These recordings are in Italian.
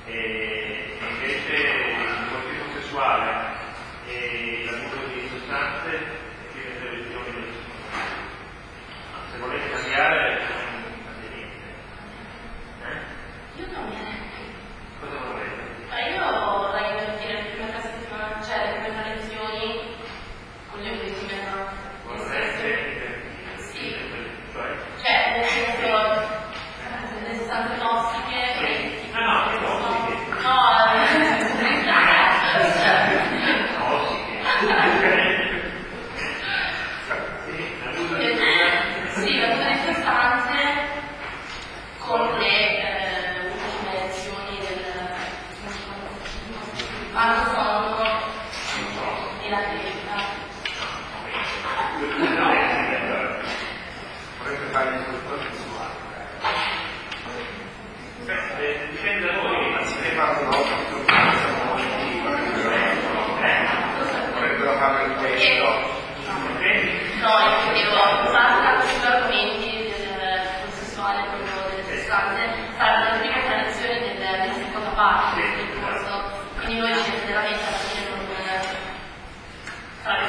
e invece il dimorfismo sessuale e l'abuso di sostanze e le televisioni del se volete cambiare non fate niente. Io non mi Cosa vorrete? Ma io vorrei invertire la prima settimana, cioè le prime lezioni con gli obiettivi mettono. Vorreste invertire? Sì. Cioè, nel senso, le sostanze tossiche. sì. No, che tossiche. Sì, l'abuso di sostanze con le ultime lezioni del parto sonno e la crescita. Vorreste fare l'istruttore sessuale? Dipende da voi, ma Se fanno vorrebbero fare il testo. No, io devo fare sugli argomenti del sessuale, proprio delle sostanze, fare la prima lezione della seconda parte del corso, quindi noi generalmente alla fine non fare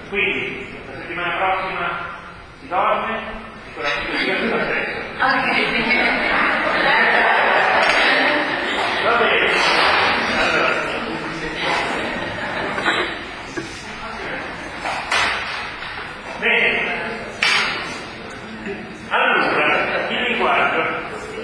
Quindi, la settimana prossima si dorme, sicuramente si dorme adesso. Va bene. Allora. Bene. Allora, il linguaggio.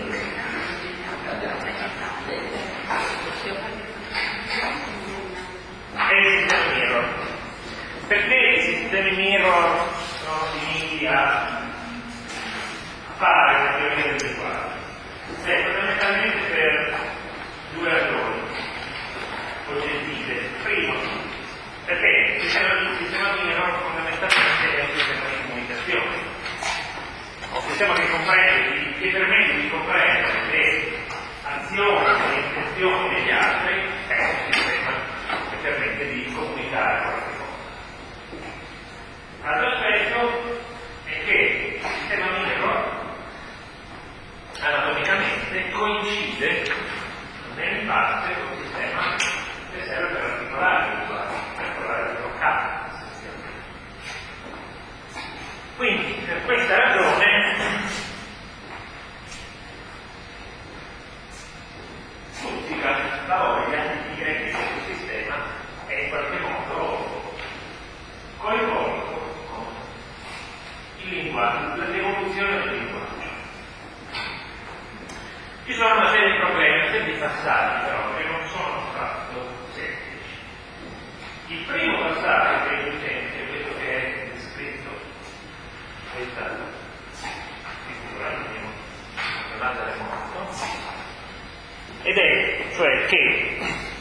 È il sistema mirror. Perché i sistemi mirror sono finiti a fare la teoria del linguaggio? Fondamentalmente per due ragioni oggettive. Primo, perché il sistema mirror fondamentalmente è un sistema di comunicazione, un sistema che permette di comprendere le azioni e le intenzioni degli altri, è un sistema che permette di comunicare qualche cosa. L'altro aspetto è che il sistema mirror anatomicamente coincide in parte con il sistema che serve per articolare il linguaggio, per articolare il vocabolo. Quindi, per questa ragione, musica la voglia di dire che questo sistema è in qualche modo coinvolto con il linguaggio, l'evoluzione del linguaggio. Ci sono una serie di problemi, una serie di passaggi però che non sono affatto semplici. Il primo passaggio che è evidente è questo che è descritto, questa figura, abbiamo chiamata remoto, ed è cioè che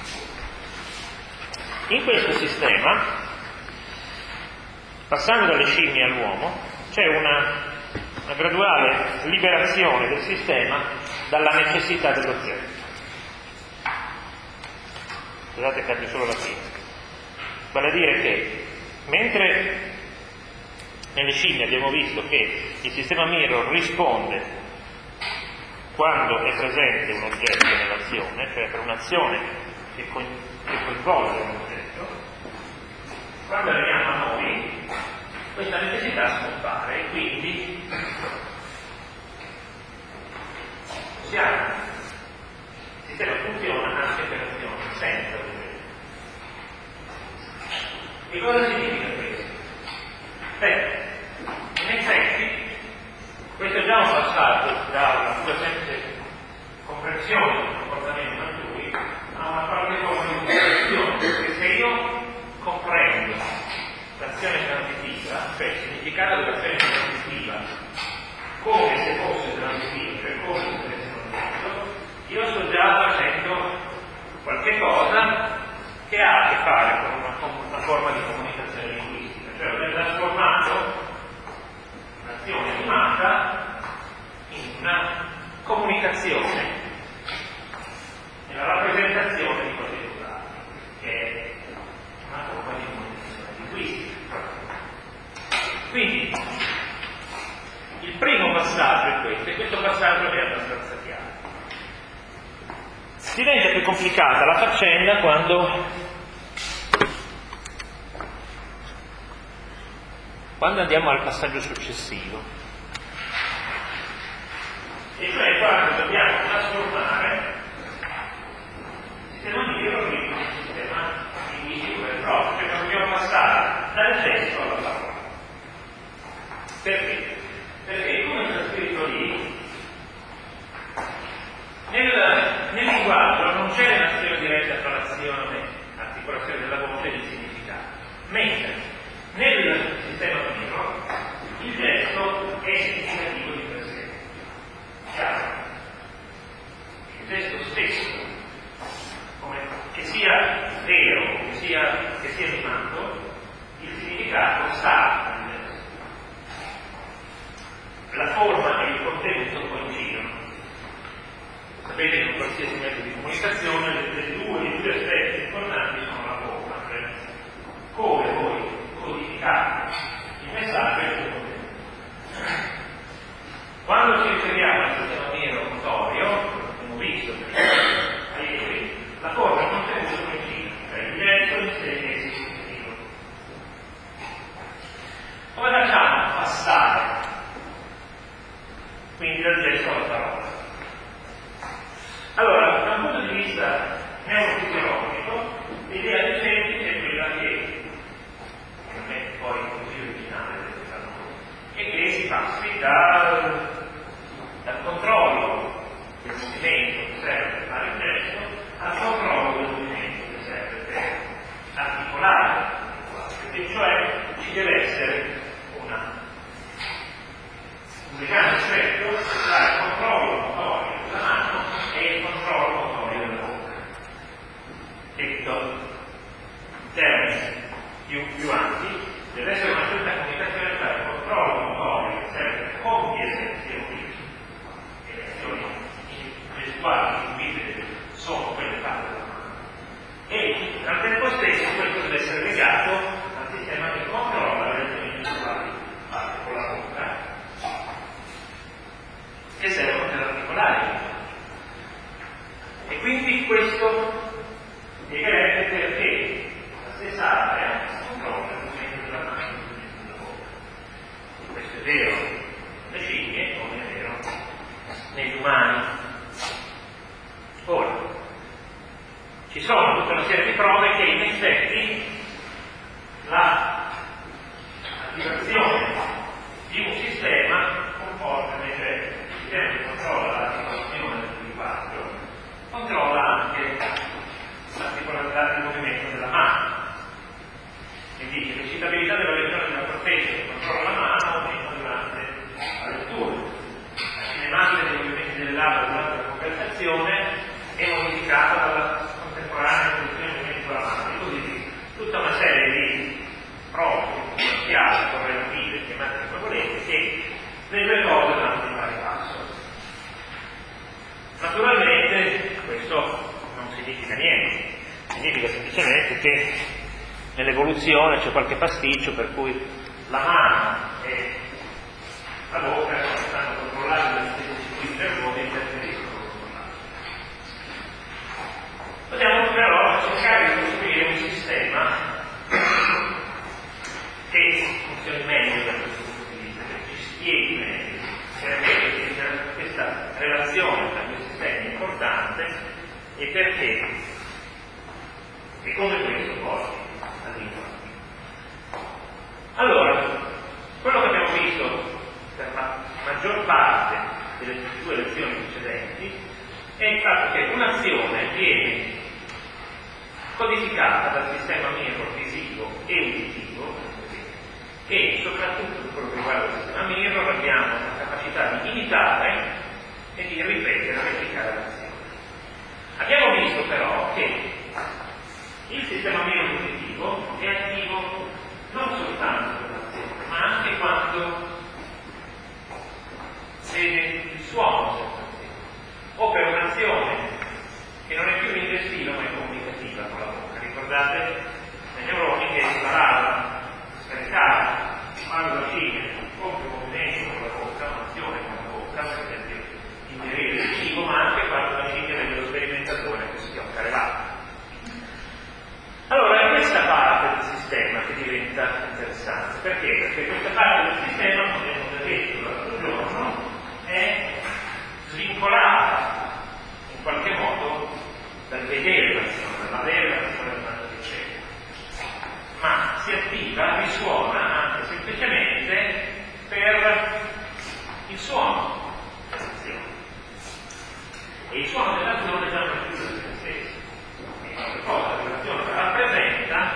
in questo sistema, passando dalle scimmie all'uomo, c'è una graduale liberazione del sistema dalla necessità dell'oggetto. Scusate, cambio solo la fine. Vale a dire che mentre nelle scimmie abbiamo visto che il sistema mirror risponde quando è presente un oggetto nell'azione, cioè per un'azione che coinvolge un oggetto, quando arriviamo a noi questa necessità scompare e quindi il sistema funziona anche per azioni senza oggetto. E cosa significa questo? Beh, in effetti questo è già un passaggio da una pura semplice comprensione del comportamento altrui a una qualche forma di comprensione, perché se io comprendo l'azione transitiva, cioè il significato dell'azione transitiva come se fosse transitiva, cioè come se fosse un oggetto, io sto già facendo qualche cosa che ha a che fare con una forma di comunicazione linguistica, cioè ho già trasformato un'azione animata in una comunicazione, nella rappresentazione di cose naturali, che è una forma di comunicazione linguistica. Quindi il primo passaggio è questo, e questo passaggio è abbastanza chiaro. Diventa più complicata la faccenda quando andiamo al passaggio successivo, e cioè quando dobbiamo trasformare il sistema mirror in un sistema linguistico vero e proprio, cioè quando dobbiamo passare dal testo alla parola. Perché? Perché come sta scritto lì, nel linguaggio non c'è relazione diretta tra l'azione, l'articolazione della voce e il significato, mentre nel sistema mirror il testo è significativo di per sé. Chiaro? Il testo stesso, che sia vero, che sia animato, il significato sta nel testo. avanti, deve essere una certa comunicazione tra il controllo motorio che serve per compiere le azioni gestuali intuitive sono quelle fatte dalla mano, e al tempo stesso questo deve essere legato al sistema che controlla le azioni gestuali fatte con la bocca, che servono per articolare. E quindi questo spiegherebbe perché la stessa area controlla il movimento della mano e il movimento della bocca. Questo è vero nelle scimmie, come è vero negli umani. Ora, ci sono tutta una serie di prove che in effetti l'attivazione di un sistema comporta invece il sistema che controlla l'articolazione del linguaggio, controlla anche l'articolazione del movimento della mano. Quindi l'eccitabilità della lettura della corteccia che controlla la mano aumenta durante la lettura. La cinematica dei movimenti delle labbra durante la conversazione è modificata dalla contemporanea evoluzione del movimento della mano. E così tutta una serie di prove potenziali, correlative, chiamate come volete, che le due cose vanno di pari passo. Naturalmente questo non significa niente, significa semplicemente che nell'evoluzione c'è qualche pasticcio per cui la mano e la bocca stanno controllando le stesse circuiti nervosi e interferiscono con l'altro. Dobbiamo però cercare di costruire un sistema che funzioni meglio da questo punto di vista, che ci spieghi meglio perché questa relazione tra questi sistemi è importante e perché e come questo porti al linguaggio. Allora, quello che abbiamo visto per la maggior parte delle due lezioni precedenti è il fatto che un'azione viene codificata dal sistema mirror visivo e uditivo, e soprattutto per quello che riguarda il sistema mirror abbiamo la capacità di imitare e di ripetere, replicare l'azione. Abbiamo visto però che il sistema mirror uditivo è attivo non soltanto per l'azione, ma anche quando vede il suono dell'azione, o per un'azione che non è più investiva ma è comunicativa con la bocca. Ricordate nei neuroni che imparavano scaricare quando la scimmia compie un movimento con la bocca, un'azione con la bocca, per esempio ingerire il cibo, ma anche quando la scimmia vede lo sperimentatore che schiocca le labbra. Allora è questa parte del sistema che diventa interessante. Perché? Perché questa parte del sistema, come abbiamo già detto l'altro giorno, è svincolata in qualche modo dal vedere l'azione, dall'avere l'azione davanti al cielo, ma si attiva, risuona anche semplicemente per il suono dell'azione. E il suono dell'azione già non è più l'azione stessa. Cosa l'azione rappresenta,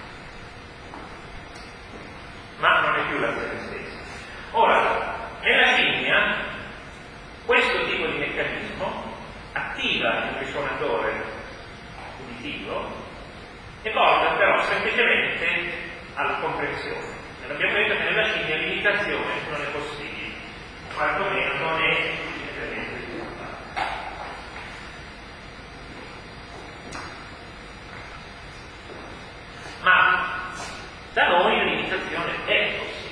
ma non è più l'azione stessa. Ora, nella scimmia questo tipo di meccanismo attiva il risuonatore uditivo e porta però semplicemente alla comprensione. E abbiamo detto che nella scimmia l'imitazione non è possibile, quantomeno non è sufficientemente sviluppata. Ma da noi l'imitazione è possibile.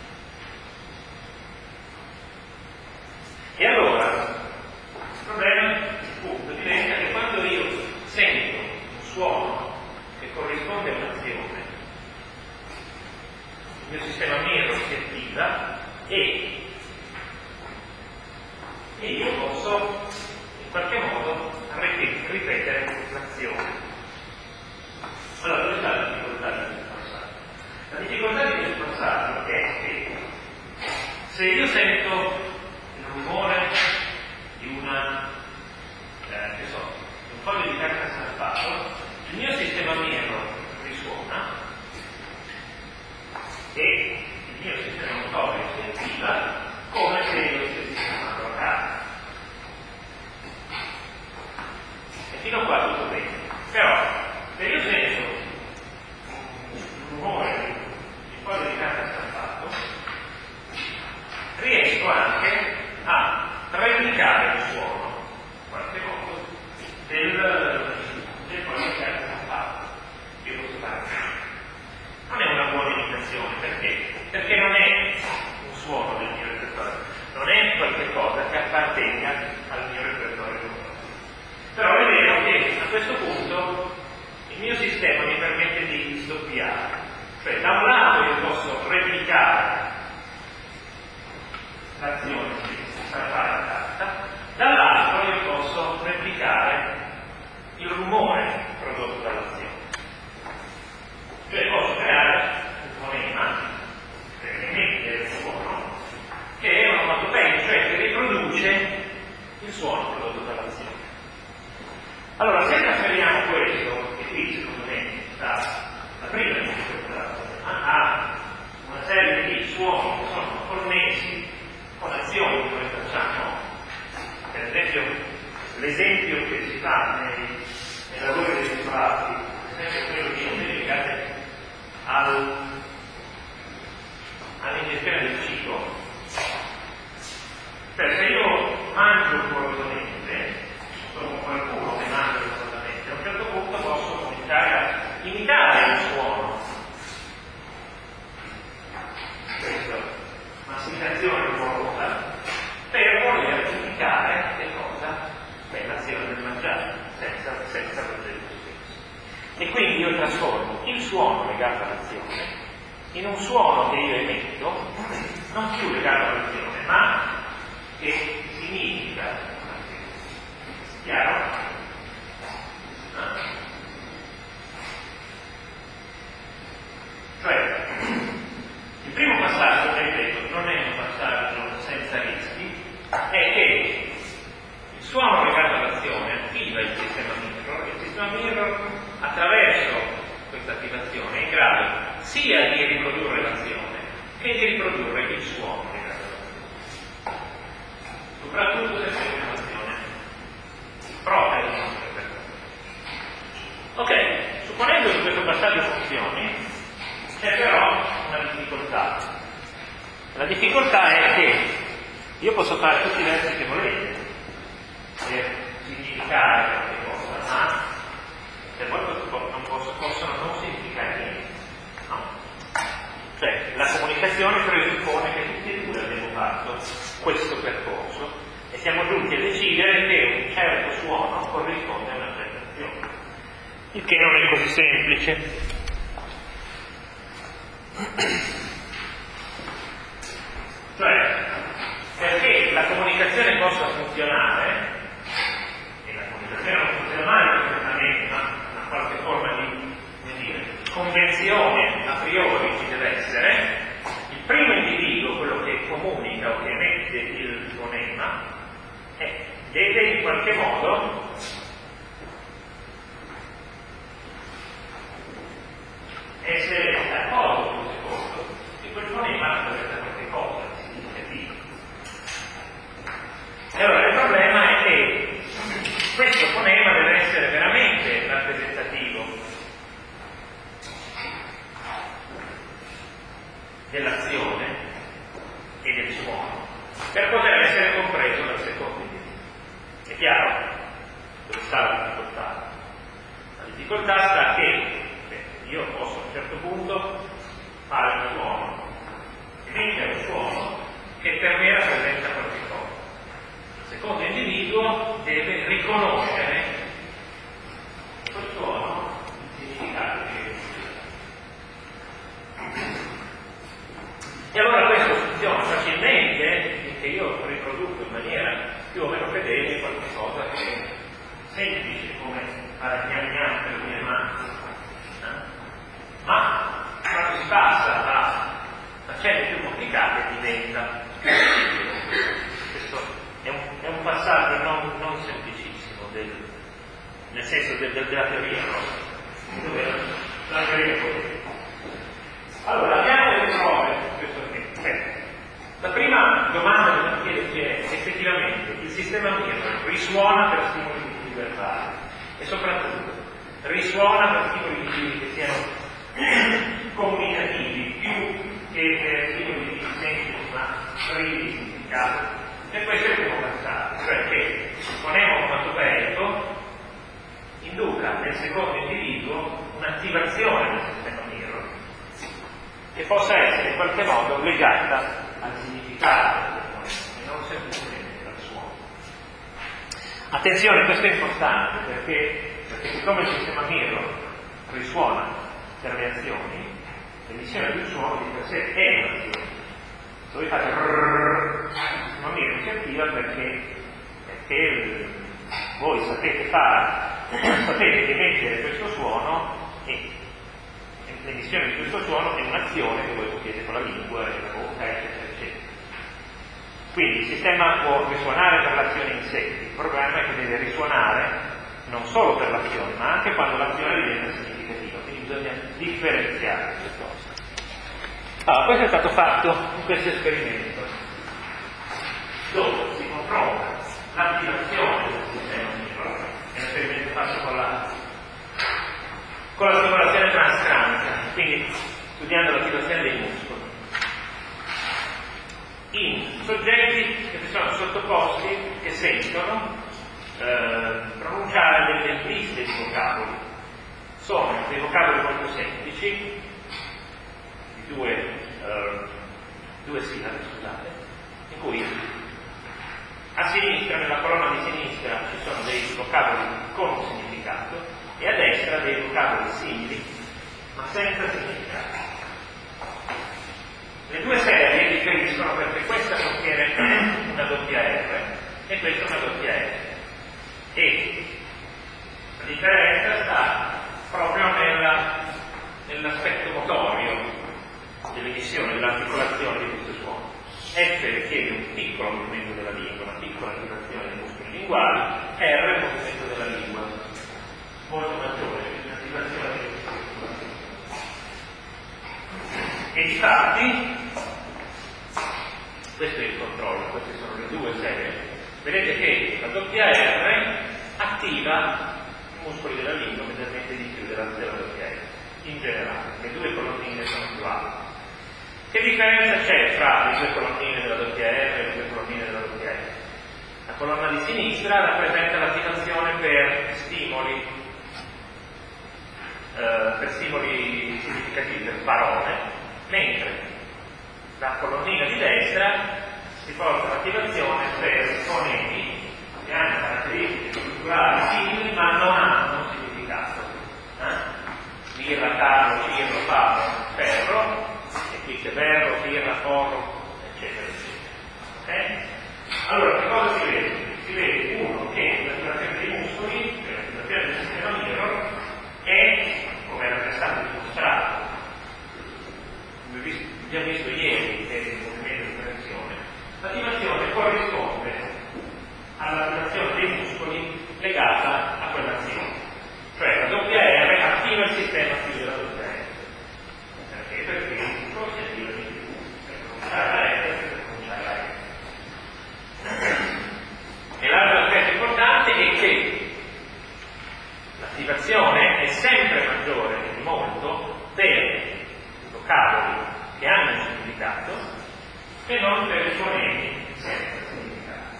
E allora il problema, il punto, diventa che quando io sento un suono che corrisponde a un'azione, il mio sistema mirror si attiva e io posso in qualche modo ripetere l'azione. Allora, dove sta la difficoltà di questo passaggio? La difficoltà di questo passaggio è che se io sento il rumore di una, un foglio di carta stampato, il mio sistema mirror risuona e il mio sistema motorio si attiva come se io stessi chiamando la carta. E fino a qua tutto bene. Però, se io sento un rumore l'azione. Perché? Perché non è un suono del mio repertorio, non è qualche cosa che appartenga al mio repertorio. Però è vero che a questo punto il mio sistema mi permette di sdoppiare. Cioè, da un lato io posso replicare l'azione che sarà fare la carta, dall'altro io posso replicare il rumore prodotto dall'azione. Cioè posso creare un fonema che emette il suono, che è onomatopeico, cioè che riproduce il suono prodotto dall'azione. Allora, se trasferiamo questo, e qui secondo me sta la prima difficoltà, a una serie di suoni che sono connessi con azioni che noi facciamo, per esempio l'esempio che si fa nei lavori dei separati, per esempio quello di azioni legate all'ingestione del cibo. Cioè, se io mangio corosamente, sono qualcuno che mangia corosamente, a un certo punto posso cominciare a imitare il suono. Questa masticazione rumorosa per voler imitare che cosa? Beh, l'azione del mangiare, senza vedere lo stesso. E quindi io trasformo il suono legato all'azione in un suono che io emetto, non più legato all'azione, ma che significa un'azione. Chiaro? Cioè, il primo passaggio, ripeto, non è un passaggio senza rischi, è che il suono legato all'azione attiva il sistema mirror, e il sistema mirror attraverso questa attivazione è in grado sia di riprodurre l'azione che di riprodurre il suono legato all'azione, soprattutto se c'è un'azione propria del nostro repertorio. Ok, supponendo che questo passaggio funzioni, c'è però una difficoltà. La difficoltà è che io posso fare tutti i versi che volete per significare qualche cosa, ma se voi possono non significare niente. No? Cioè, la comunicazione presuppone che tutti e due abbiamo fatto questo percorso e siamo giunti a decidere che un certo suono corrisponde a una certa azione, il che non è così semplice. Cioè, perché la comunicazione possa funzionare, e la comunicazione non funziona mai perfettamente, ma una qualche forma di, come dire, convenzione a priori ci deve essere, il primo individuo, quello che comunica o che emette il fonema, deve in qualche modo essere d'accordo con il secondo, che quel fonema rappresenta qualche cosa di significativo. E allora il problema è che questo fonema deve essere veramente rappresentativo dell'azione e del suono per poter essere compreso dal secondo individuo. È chiaro? Dove sta la difficoltà? La difficoltà sta che io posso a un certo punto fare un suono, emettere un suono che per me rappresenta qualche cosa. Il secondo individuo deve riconoscere quel suono, il significato che e allora questo funziona facilmente finché io riproduco in maniera più o meno fedele qualche cosa che è semplice come fare gnam gnam per le mie mani. Ma quando si passa a faccende più complicate diventa questo è un passaggio non semplicissimo nel senso della teoria, no? La teoria politica. Allora abbiamo delle prove su questo tema. La prima domanda che mi chiedo è effettivamente il sistema mirror risuona per stimoli verbali e soprattutto risuona per stimoli che siano comunicativi più che stimoli semplici ma privi di significato. E questo è il primo passaggio, cioè che il fonema onomatopeico induca nel secondo individuo un'attivazione del sistema mirror che possa essere in qualche modo legata al significato del fonema e non semplicemente al suono. Attenzione, questo è importante perché siccome il sistema mirror risuona per reazioni, l'emissione di un suono di per sé è un'azione. Se voi fate il sistema mirror si attiva perché voi sapete emettere questo suono e l'emissione di questo suono è un'azione che voi compiete con la lingua e la bocca, eccetera, eccetera. Quindi il sistema può risuonare per l'azione in sé, il problema è che deve risuonare non solo per l'azione, ma anche quando l'azione diventa significativa, quindi bisogna differenziare queste cose. Allora, questo è stato fatto in questo esperimento, dove si confronta l'attivazione del sistema mirror, è un esperimento fatto con la stimolazione transcranica, quindi studiando l'attivazione dei muscoli, in soggetti che si sono sottoposti, che sentono pronunciare delle liste di vocaboli. Sono dei vocaboli molto semplici, di due sillabe, scusate, in cui a sinistra, nella colonna di sinistra, ci sono dei vocaboli con un significato e a destra dei vocaboli simili ma senza significato. Le due serie differiscono perché questa contiene una doppia R e questa una doppia S. E la differenza sta proprio nell'aspetto motorio dell'emissione, dell'articolazione di questo suono. F richiede un piccolo movimento della lingua, una piccola attivazione dei muscoli linguali, R è il movimento della lingua, molto maggiore, quindi un'attivazione dei muscoli linguali. E infatti, questo è il controllo, queste sono le due serie. Vedete che la doppia R attiva i muscoli della lingua che permette di più della doppia R. In generale, le due colonnine sono più alte. Che differenza c'è tra le due colonnine della doppia R e le due colonnine della doppia R? La colonna di sinistra rappresenta l'attivazione per stimoli significativi, per parole, mentre la colonnina di destra si porta l'attivazione per fonemi che hanno caratteristiche strutturali simili ma non hanno un significato. Birra, carro, cirro, farro, ferro, e qui c'è verro, birra, forro, eccetera, eccetera. Ok? Allora, che cosa si vede? Si vede uno che l'attivazione dei muscoli, cioè l'attivazione del sistema mirror, è, come era stato dimostrato, abbiamo visto ieri che è il movimento di tensione, l'attivazione corrisponde all'attivazione dei muscoli legata a quell'azione. Cioè la doppia R attiva il sistema più della doppia R. Perché il muscolo si attiva di più. Per pronunciare la R e per pronunciare la R. E l'altro aspetto importante è che l'attivazione è sempre maggiore di molto per i vocaboli che hanno un significato e non per i fonemi senza significato.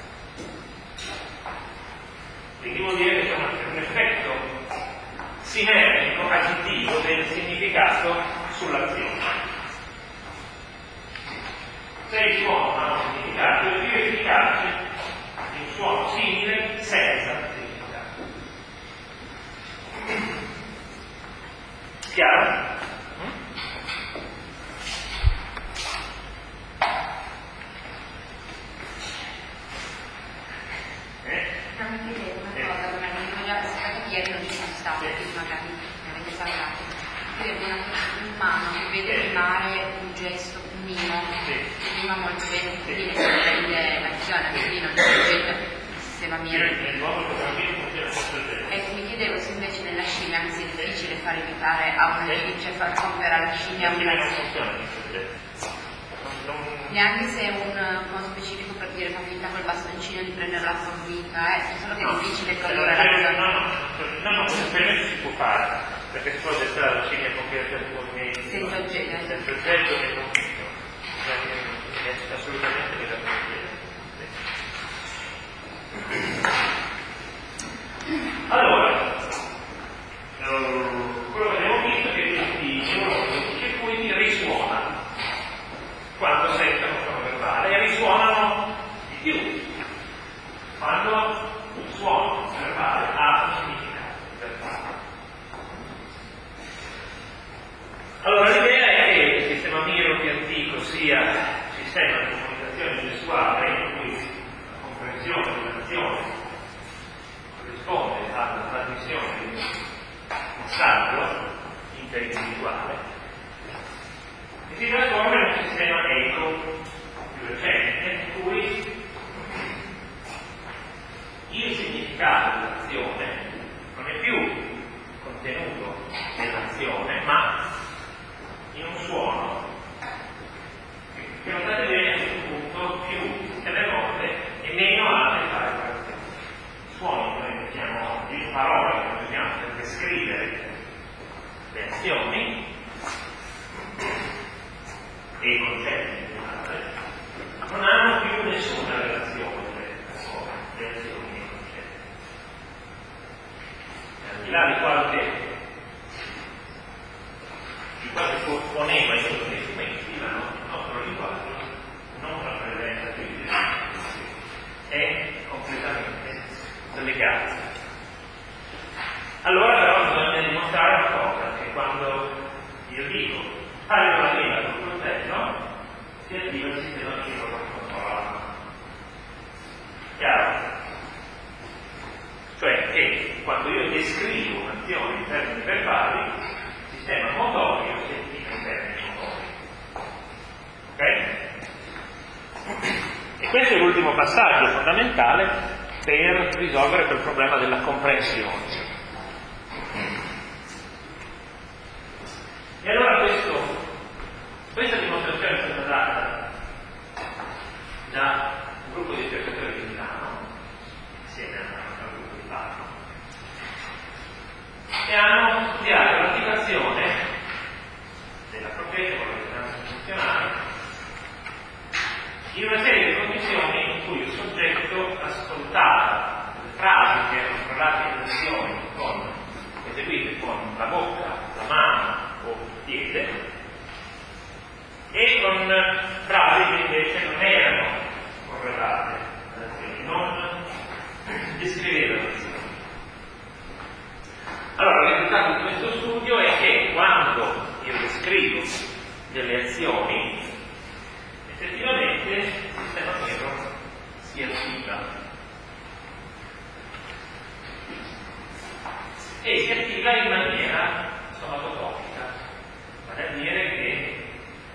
Quindi vuol dire che c'è un effetto sinergico, agitivo del significato sull'azione. Se il suono ha un significato, è più efficace di un suono simile senza significato. Chiaro? Mi chiedevo una cosa, magari ieri non ci sono state, quindi magari mi avete parlato. Credo in mano che vede rimare un gesto, un mimo, che rima molto bene, quindi ne prende l'azione, quindi non c'è se la mia. Ecco, mi chiedevo se invece nella scimmia anzi è difficile far evitare a una cioè far compiere alla scimmia un'azione. Neanche se è un modo specifico per dire fa finta col bastoncino di prendere la formica, solo che è difficile produrre l'azione. No, questo esperimento si può fare, perché si può gestare la scimmia con certi movimenti. Senza oggetto che non finto. È assolutamente rilassante. Allora, quello che abbiamo visto è che questi neuroni, i circuiti risuonano. sia un sistema di comunicazione gestuale in cui la comprensione dell'azione corrisponde alla trasmissione di un messaggio interindividuale e si trasforma in un sistema eco più recente in cui il significato dell'azione non è più contenuto nell'azione, ma in un suono che notate bene a questo punto più tutte le volte e meno alle varie operazioni. Suoni noi mettiamo oggi, parole che usiamo per descrivere le azioni e i concetti in generale, non hanno più nessuna relazione le azioni e i concetti. Al di là di qualche fonema in tutti i strumenti, il nostro linguaggio non rappresenta più il è completamente slegato. Allora però bisogna dimostrare una cosa, che quando io dico taglio la linea sul coltello, si attiva il sistema che lo controlla. Chiaro? Cioè che quando io descrivo un'azione in termini verbali, il sistema motorio si attiva in termini motori. Ok? E questo è l'ultimo passaggio fondamentale per risolvere quel problema della comprensione. E allora questa dimostrazione è stata data da un gruppo di ricercatori di Milano, insieme a un gruppo di Parma, e hanno studiato l'attivazione della proprietà con la risonanza funzionale in una serie di condizioni in cui il soggetto ascoltava le frasi che erano parlate in azioni eseguite con la bocca, la mano o il piede, e con frasi che invece non erano correlate alle azioni, non descrivevano le azioni. Allora, il risultato di questo studio è che quando io descrivo delle azioni, effettivamente il sistema nervoso si attiva. E si attiva in maniera somatotopica, vale a dire che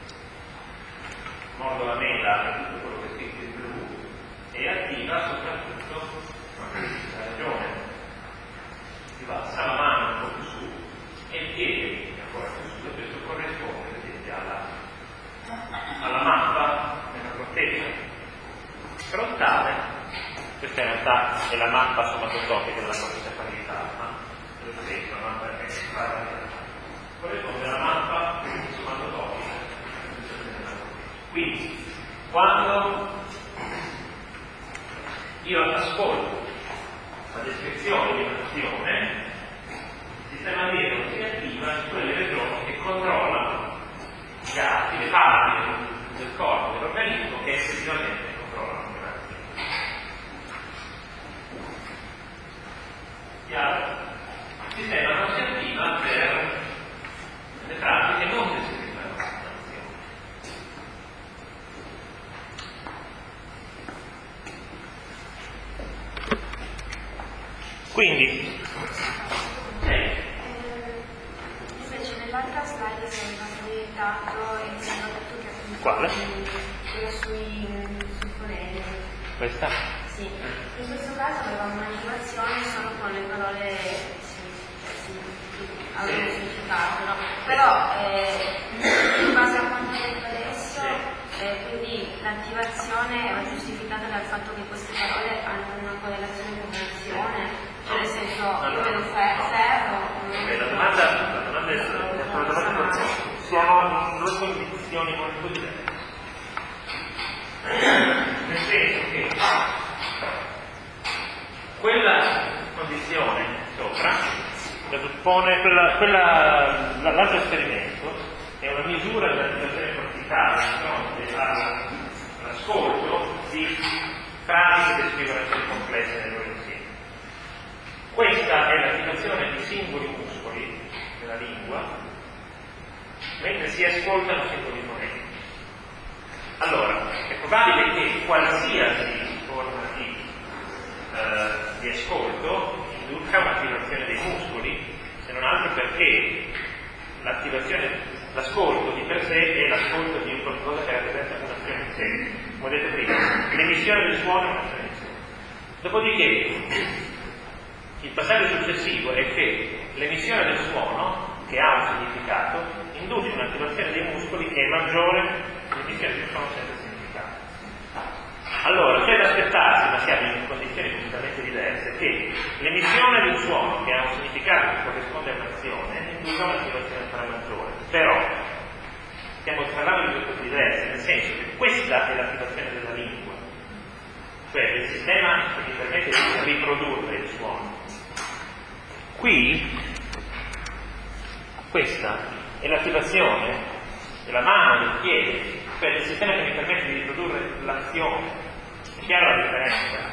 mordo la mela e tutto quello che è scritto in blu è attiva soprattutto la ragione. Si passa la mano un po' più su e il piede ancora più su, e questo corrisponde per esempio alla mappa nella corteccia frontale. Questa in realtà è la mappa somatotopica della corteccia parietal, ma la mappa corrisponde alla mappa somatotopica. Quindi quando io ascolto la descrizione di un'azione, il sistema nervoso si attiva in quelle regioni che controllano gli atti, le parti del corpo, dell'organismo che effettivamente controllano quell'azione. Chiaro? Il sistema non si attiva per le pratiche non descrivono l'azione. Quindi invece nell'altra slide sembra diventato e mi hanno detto che appunto quale? quella sui fonemi. Questa? Sì, in questo caso avevamo un'attivazione solo con le parole avevano un significato, no? Però in base a quanto detto adesso, quindi l'attivazione era giustificata dal fatto che queste parole hanno una correlazione con l'azione, cioè nel senso io vedo ferro. La domanda è assolutamente siamo in due condizioni molto diverse. Nel senso che quella condizione sopra presuppone l'altro esperimento è una misura dell'attivazione corticale di fronte all'ascolto di frasi che descrivono azioni complesse nel loro insieme. Questa è l'attivazione di singoli muscoli della lingua mentre si ascoltano singoli fonemi. probabile che qualsiasi forma di ascolto induca un'attivazione dei muscoli, se non altro perché l'ascolto di per sé è l'ascolto di un qualcosa che rappresenta un'azione in sé. Come ho detto prima, l'emissione del suono è un'azione in sé. Dopodiché, il passaggio successivo è che l'emissione del suono, che ha un significato, induce un'attivazione dei muscoli che è maggiore dell'emissione del suono senza significato. Allora, c'è da aspettarsi, ma siamo in condizioni completamente diverse, che l'emissione di un suono che ha un significato che corrisponde a un'azione induca un'attivazione ancora maggiore. Però stiamo parlando di due cose diverse, nel senso che questa è l'attivazione della lingua, cioè del sistema che mi permette di riprodurre il suono. Qui questa è l'attivazione della mano, del piede, cioè del sistema che mi permette di riprodurre l'azione. È chiara la differenza?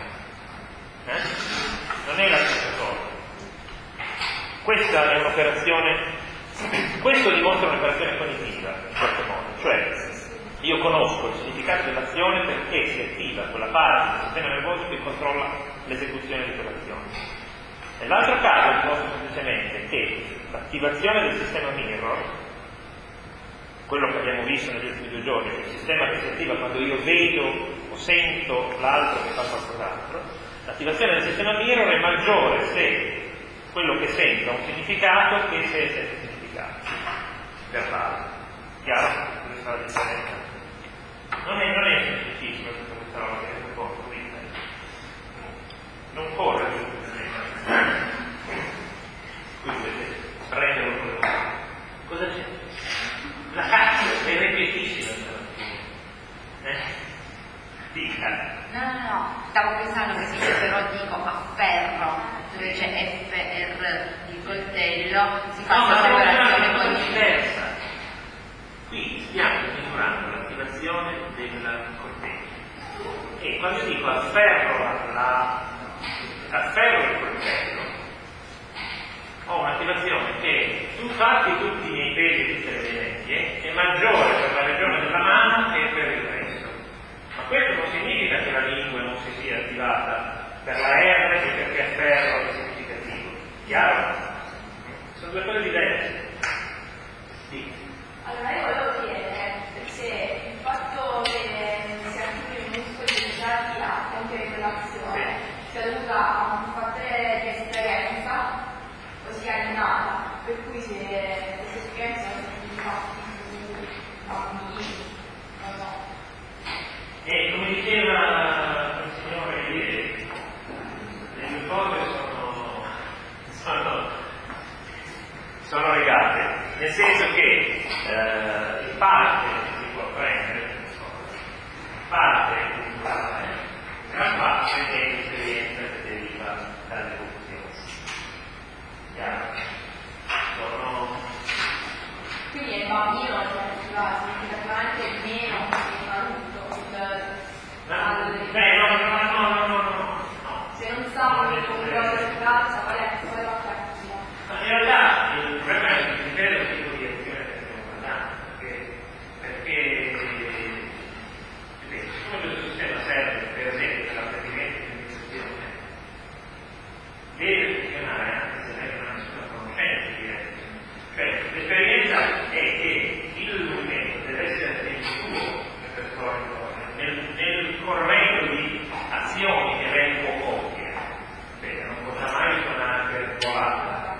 Non è la stessa cosa. Questa è un'operazione, questo dimostra un'operazione cognitiva, in qualche modo, cioè io conosco il significato dell'azione perché si attiva quella parte del sistema nervoso che controlla l'esecuzione di quell'azione. Nell'altro caso dimostra semplicemente che l'attivazione del sistema mirror, quello che abbiamo visto negli ultimi 2 giorni, è il sistema che si attiva quando io vedo o sento l'altro che fa qualcos'altro, l'attivazione del sistema mirror è maggiore se quello che sento ha un significato che se è senza significato. Verbale. Chiaro? Questa è la differenza. Non è semplicissimo questa roba che è un po' qui. Non corre giù. Quindi prenderlo con le mani. Cosa c'è? La cazzo è ripetissima. Dica. No, stavo pensando che se io però dico afferro, dove c'è FR di coltello, si fa una operazione cognitiva diversa. Qui stiamo misurando l'attivazione del coltello. E quando io dico afferro il coltello, ho un'attivazione che infatti tutti i miei pesi e tutte le mie vecchie è maggiore per la regione della mano che per il resto. Ma questo non significa che la lingua non si sia attivata per la R e perché afferro è significativo. Chiaro? Sono 2 cose diverse. Sì. Allora io volevo chiedere se il fatto che si attivino i muscoli legati a compiere quell'azione sia dovuta a un fattore di esperienza o sia innata, per cui se queste esperienze sono stati fatti su bambini, non so. E come diceva il signore ieri, le 2 cose sono legate, nel senso che in parte si può prendere, parte culturale, gran parte è l'esperienza che deriva dall'evoluzione. Chiaro? Quindi il bambino va significativamente meno di un adulto. No. Se non sa come cosa si faccia, poi va cattiva. Ma in realtà il problema è che dipende dal tipo di azione che stiamo guardando, perché siccome questo sistema serve per esempio per l'apprendimento di un'amministrazione, deve funzionare anche se lei non ha nessuna conoscenza diretta. Cioè, l'esperienza è che il movimento deve essere nel suo repertorio, nel corretto di azioni che lei può compiere. Non potrà mai suonare per volata.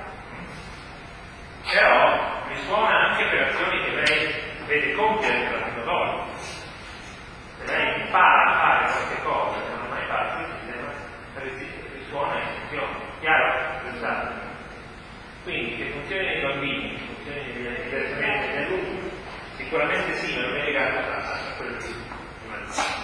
Però risuona anche per azioni che lei vede compiere per la prima volta. Se lei impara a fare qualche cosa che non ha mai fatto, il sistema risuona e funziona. Chiaro? Pensate. Quindi che funzioni nei bambini, funzioni diversamente negli adulti, sicuramente sì, ma non è legato a quel tipo di mansione.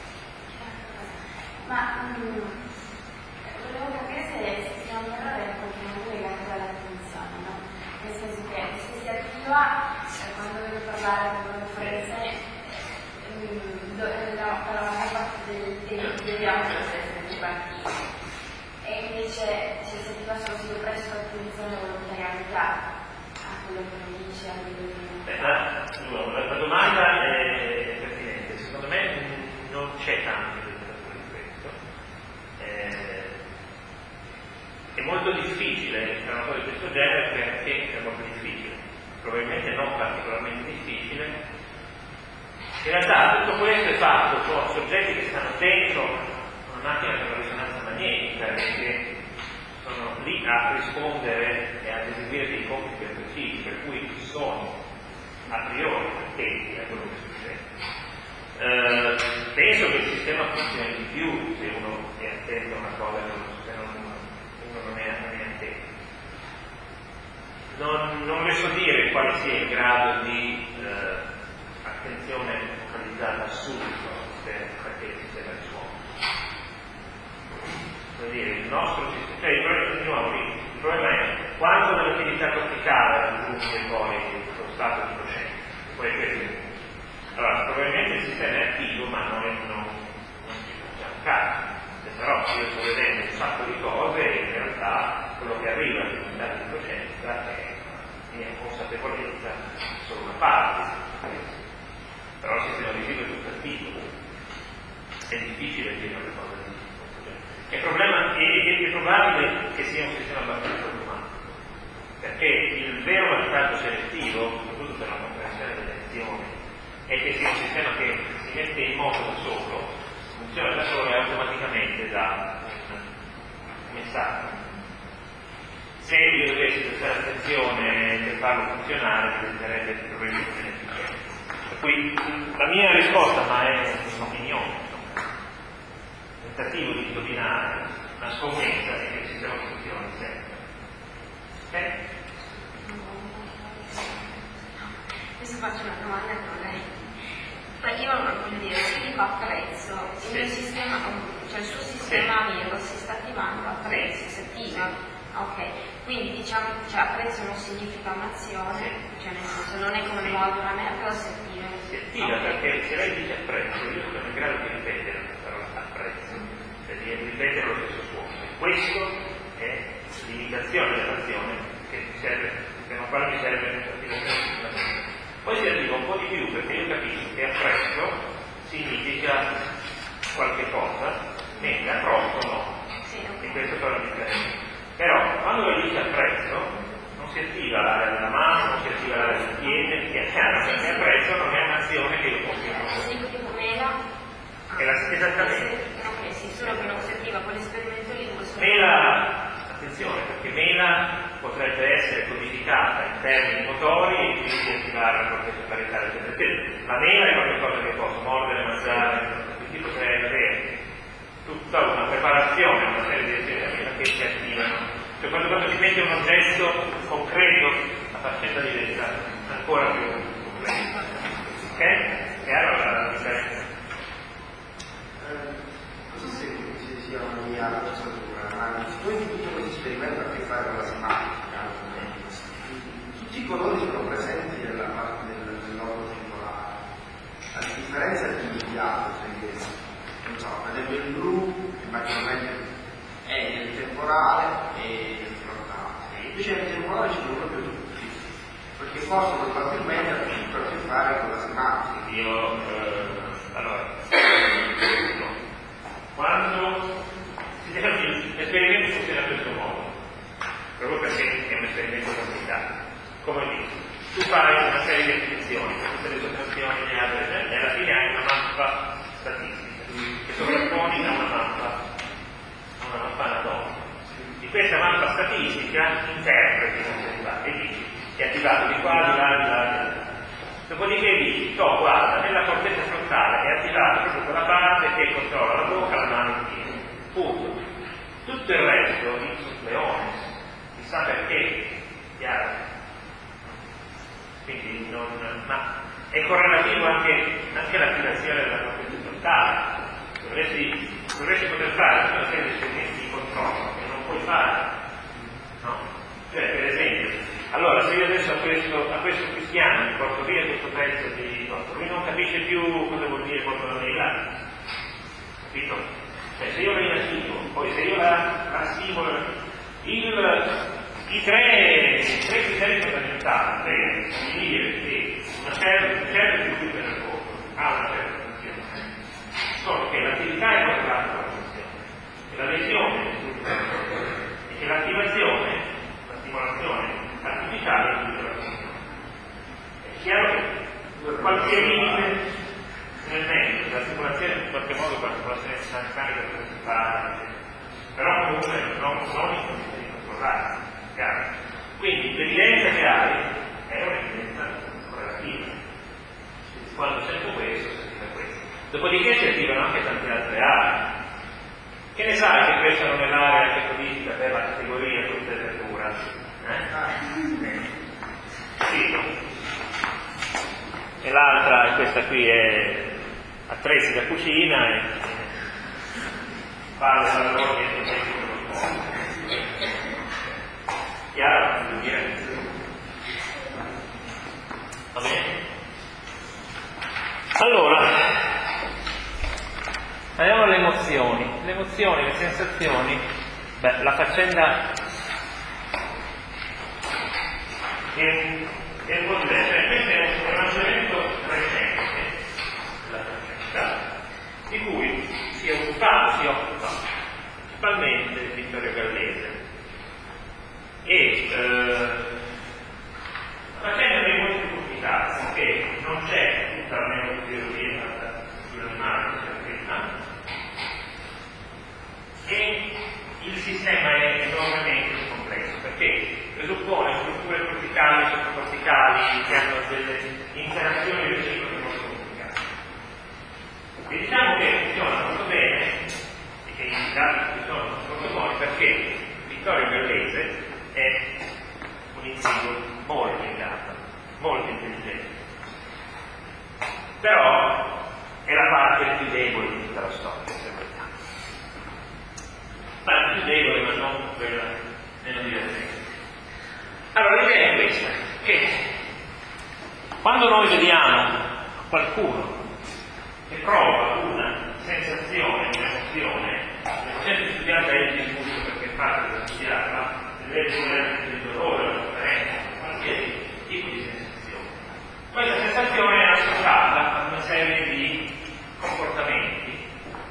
Ma volevo capire se stiamo parlando del contenuto legato all'attenzione, no? Nel senso che se si attiva quando devo parlare con una conferenza per la maggior parte degli altri essere partiti. E invece se si attiva solo se io presto attenzione volontariamente a quello che mi dice, a quello che la domanda è pertinente. Secondo me In realtà tutto questo è fatto con soggetti che stanno dentro una macchina per la risonanza magnetica e che sono lì a rispondere e ad eseguire dei compiti ben precisi, per cui sono a priori attenti a quello che succede. Penso che il sistema funzioni di più se uno è attento a una cosa e uno non è attento. Non le so dire quale sia il grado di attenzione focalizzata subito perché il sistema risponde. Vuol dire, il nostro sistema, cioè il problema è quando l'attività corticale raggiunge poi lo stato di coscienza. Poi questo. Allora, probabilmente il sistema è attivo, ma non ci facciamo caso. Però io sto vedendo un sacco di cose e in realtà quello che arriva allo stato di coscienza è mia consapevolezza solo una parte. Però il sistema visivo è tutto attivo. È difficile dire una cosa di questo genere. È probabile che sia un sistema abbastanza automatico, perché il vero vantaggio selettivo, soprattutto per la comprensione delle azioni, è che sia un sistema che si mette in moto da solo, funziona da solo e automaticamente dà un messaggio. Se io dovessi prestare attenzione per farlo funzionare, diventerebbe probabilmente meno efficiente. Per cui la mia risposta, ma è un'opinione, un tentativo di indovinare una scommessa è che il sistema funzioni sempre. Ok? Adesso faccio una domanda a lei. Io voglio dire, se dico apprezzo, il mio sistema, cioè il suo sistema amico si sta attivando, apprezzo, si attiva. Ok, quindi diciamo, cioè apprezzo non significa un'azione, cioè nel senso non è come muovere una mela, però si attiva. Si attiva perché se lei dice apprezzo, io sono in grado di ripetere la parola apprezzo, cioè di ripetere lo stesso suono. Questo è l'imitazione dell'azione che serve, per la quale mi serve l'attivazione. Poi si attiva un po' di più perché io capisco che apprezzo significa qualche cosa, mentre approccio no. E questo fa la differenza. Però quando lei dice apprezzo non si attiva l'area della mano, non si attiva l'area del piede, che è chiaro, perché apprezzo non è un'azione che io posso fare. Esattamente. Ok, sì, solo che non si attiva quell'esperimento lì dove sono. Mela, attenzione, perché mela potrebbe essere codificata in termini motori e quindi attivare la corteccia parietale, perché la mela è qualcosa che posso mordere, mangiare, quindi potrei avere tutta una preparazione, una serie di azioni della mela che si attivano. Cioè quando si mette un oggetto concreto la faccenda diventa ancora più complessa. Ok? Chiaro la differenza? Non so se sia una mia forzatura, ma noi tutto questo esperimento ha a che fare con la semantica. Tutti i colori sono presenti nella parte dell'orlo temporale. A differenza di immediato, non so, per esempio il blu maggiormente è nel temporale e nel frontale. Invece nel temporale ci sono proprio tutti, perché possono probabilmente avere tutto a che fare con la semantica. Allora, quando l'esperimento funziona in questo modo, proprio perché è un esperimento complicato, come dico, tu fai una serie di attribuzioni, tutte le sottrazioni e alla fine hai una mappa statistica che sovrapponi a una mappa anatomica. Di questa mappa statistica interpreti e dici è attivato di qua, di là, di là, di là. Dopodiché dici, guarda, nella corteccia frontale è attivata proprio quella parte che controlla la bocca, la mano e il piede. Punto. Tutto il resto, ipsus leones, chissà perché, chiaro. Quindi ma è correlativo anche l'attivazione della corteccia frontale. Dovresti poter fare una serie di esperimenti di controllo che non puoi fare. No? Cioè, per esempio, allora se io adesso a questo cristiano gli porto via questo pezzo di torto, lui non capisce più cosa vuol dire porto la mela, capito? Cioè se io la inattivo, poi se io la stimolo, i tre criteri fondamentali per dire che un certo circuito nervoso ha una certa funzione sono che l'attività è correlata con la funzione, che la lesione e che l'attivazione, la stimolazione artificiale è tutta la funzione. È chiaro che qualche limite qualche modo quando la sinistra meccanica deve separare, però comunque non in condizioni controllate, chiaro? Quindi l'evidenza che hai è un'evidenza correlativa. Quando sento questo, sento questo. Dopodiché si attivano anche tante altre aree. Che ne sai che questa non è l'area che codifica per la categoria frutta e verdura? Sì. E l'altra, questa qui è attrezzi da cucina e parla della loro che non c'è più lo scopo. Chiaro? Va bene? Allora, andiamo alle emozioni. Le emozioni, le sensazioni, la faccenda è un po' diversa. Questo è un ragionamento recente della faccenda, di cui si occupa principalmente Vittorio Gallese. E la faccenda è molto complicata perché non c'è tutta la neurobiologia sull'animale e il sistema è enormemente complesso perché presuppone strutture corticali e sottocorticali che hanno delle interazioni reciproche molto complicate. E diciamo che funziona molto bene e che i dati ci sono molto buoni perché Vittorio Gallese è un individuo molto indato, molto intelligente, però è la parte più debole di tutta la storia, se vogliamo. La più debole, ma non quella meno divertente. Allora l'idea è questa, che quando noi vediamo qualcuno che prova una sensazione, un'emozione, sempre studiata è il disgusto perché è parte da studiarla, deve essere il dolore, la sofferenza, qualsiasi tipo di sensazione. Questa sensazione è associata a una serie di comportamenti,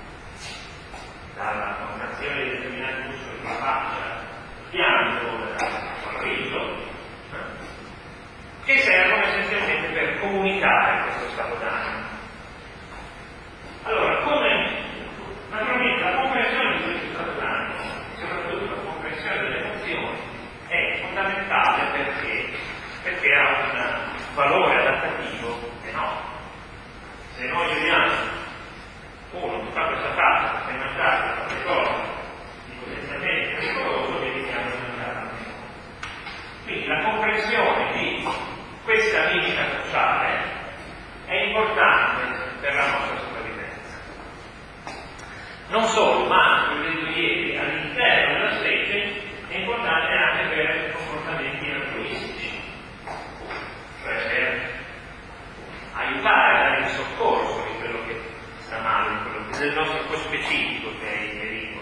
dalla contrazione di determinati muscoli della faccia, il pianto, il riso, che servono essenzialmente per comunicare questo stato d'animo. Allora, naturalmente la comprensione di questo stato d'animo, soprattutto la comprensione delle emozioni, è fondamentale perché ha un valore adattativo enorme. Se noi vediamo uno che fa questa faccia perché mangiare qualche cosa di potenzialmente pericoloso, vediamo di mangiare. Quindi la comprensione di questa mimica sociale è importante per la nostra sopravvivenza. Non solo, ma come ho detto ieri, all'interno della specie è importante anche per comportamenti altruistici, cioè per aiutare a dare il soccorso di quello che sta male, di quello che del nostro co-specifico che è il pericolo.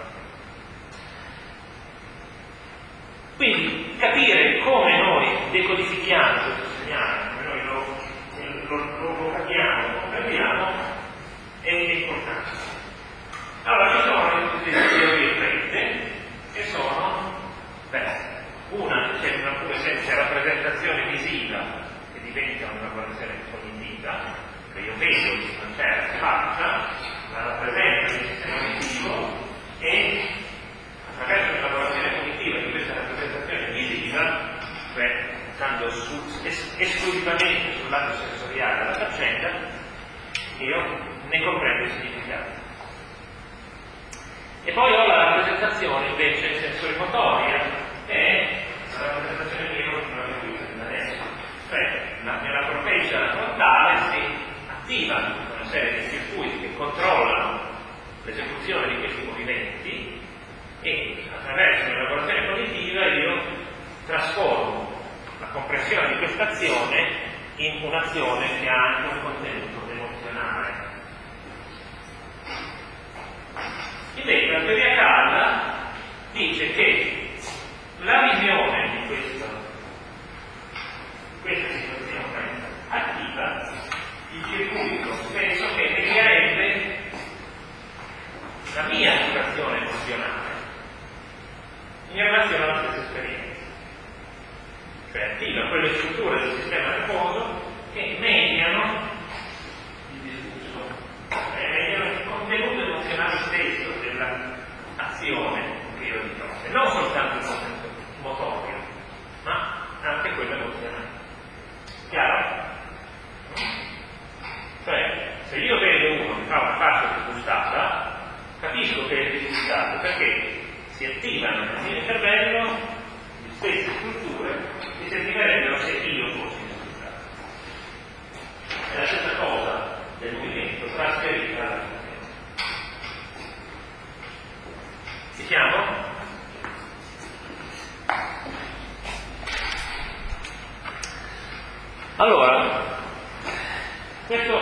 Quindi capire come noi decodifichiamo questo segnale, come noi lo capiamo, lo comprendiamo, è importante. Allora ci sono le cosiddette teorie fredde che sono, una c'è una pura semplice rappresentazione visiva che diventa una valutazione cognitiva, che io vedo di una certa faccia, la rappresento nel sistema visivo e attraverso una lavorazione cognitiva di questa rappresentazione visiva, cioè pensando esclusivamente sul lato sensoriale della faccenda, io ne comprendo il significato. E poi ho la rappresentazione invece sensorimotoria, che è la rappresentazione che io non avevo visto fino adesso. Cioè, nella corteccia frontale si attivano una serie di circuiti che controllano l'esecuzione di questi movimenti e attraverso l'elaborazione cognitiva io trasformo la comprensione di questa azione in un'azione che ha anche un contenuto emozionale. Invece la teoria calda dice che la visione di questa situazione attiva il circuito stesso che mi rende la mia attivazione emozionale in relazione alla stessa esperienza, cioè attiva quelle strutture del sistema nervoso che mediano fa una faccia disgustata, capisco che è disgustato perché si attivano nel mio cervello le stesse strutture che si attiverebbero se io fossi disgustato. È la stessa cosa del movimento trasferita alla mente. Ci siamo? Allora, questo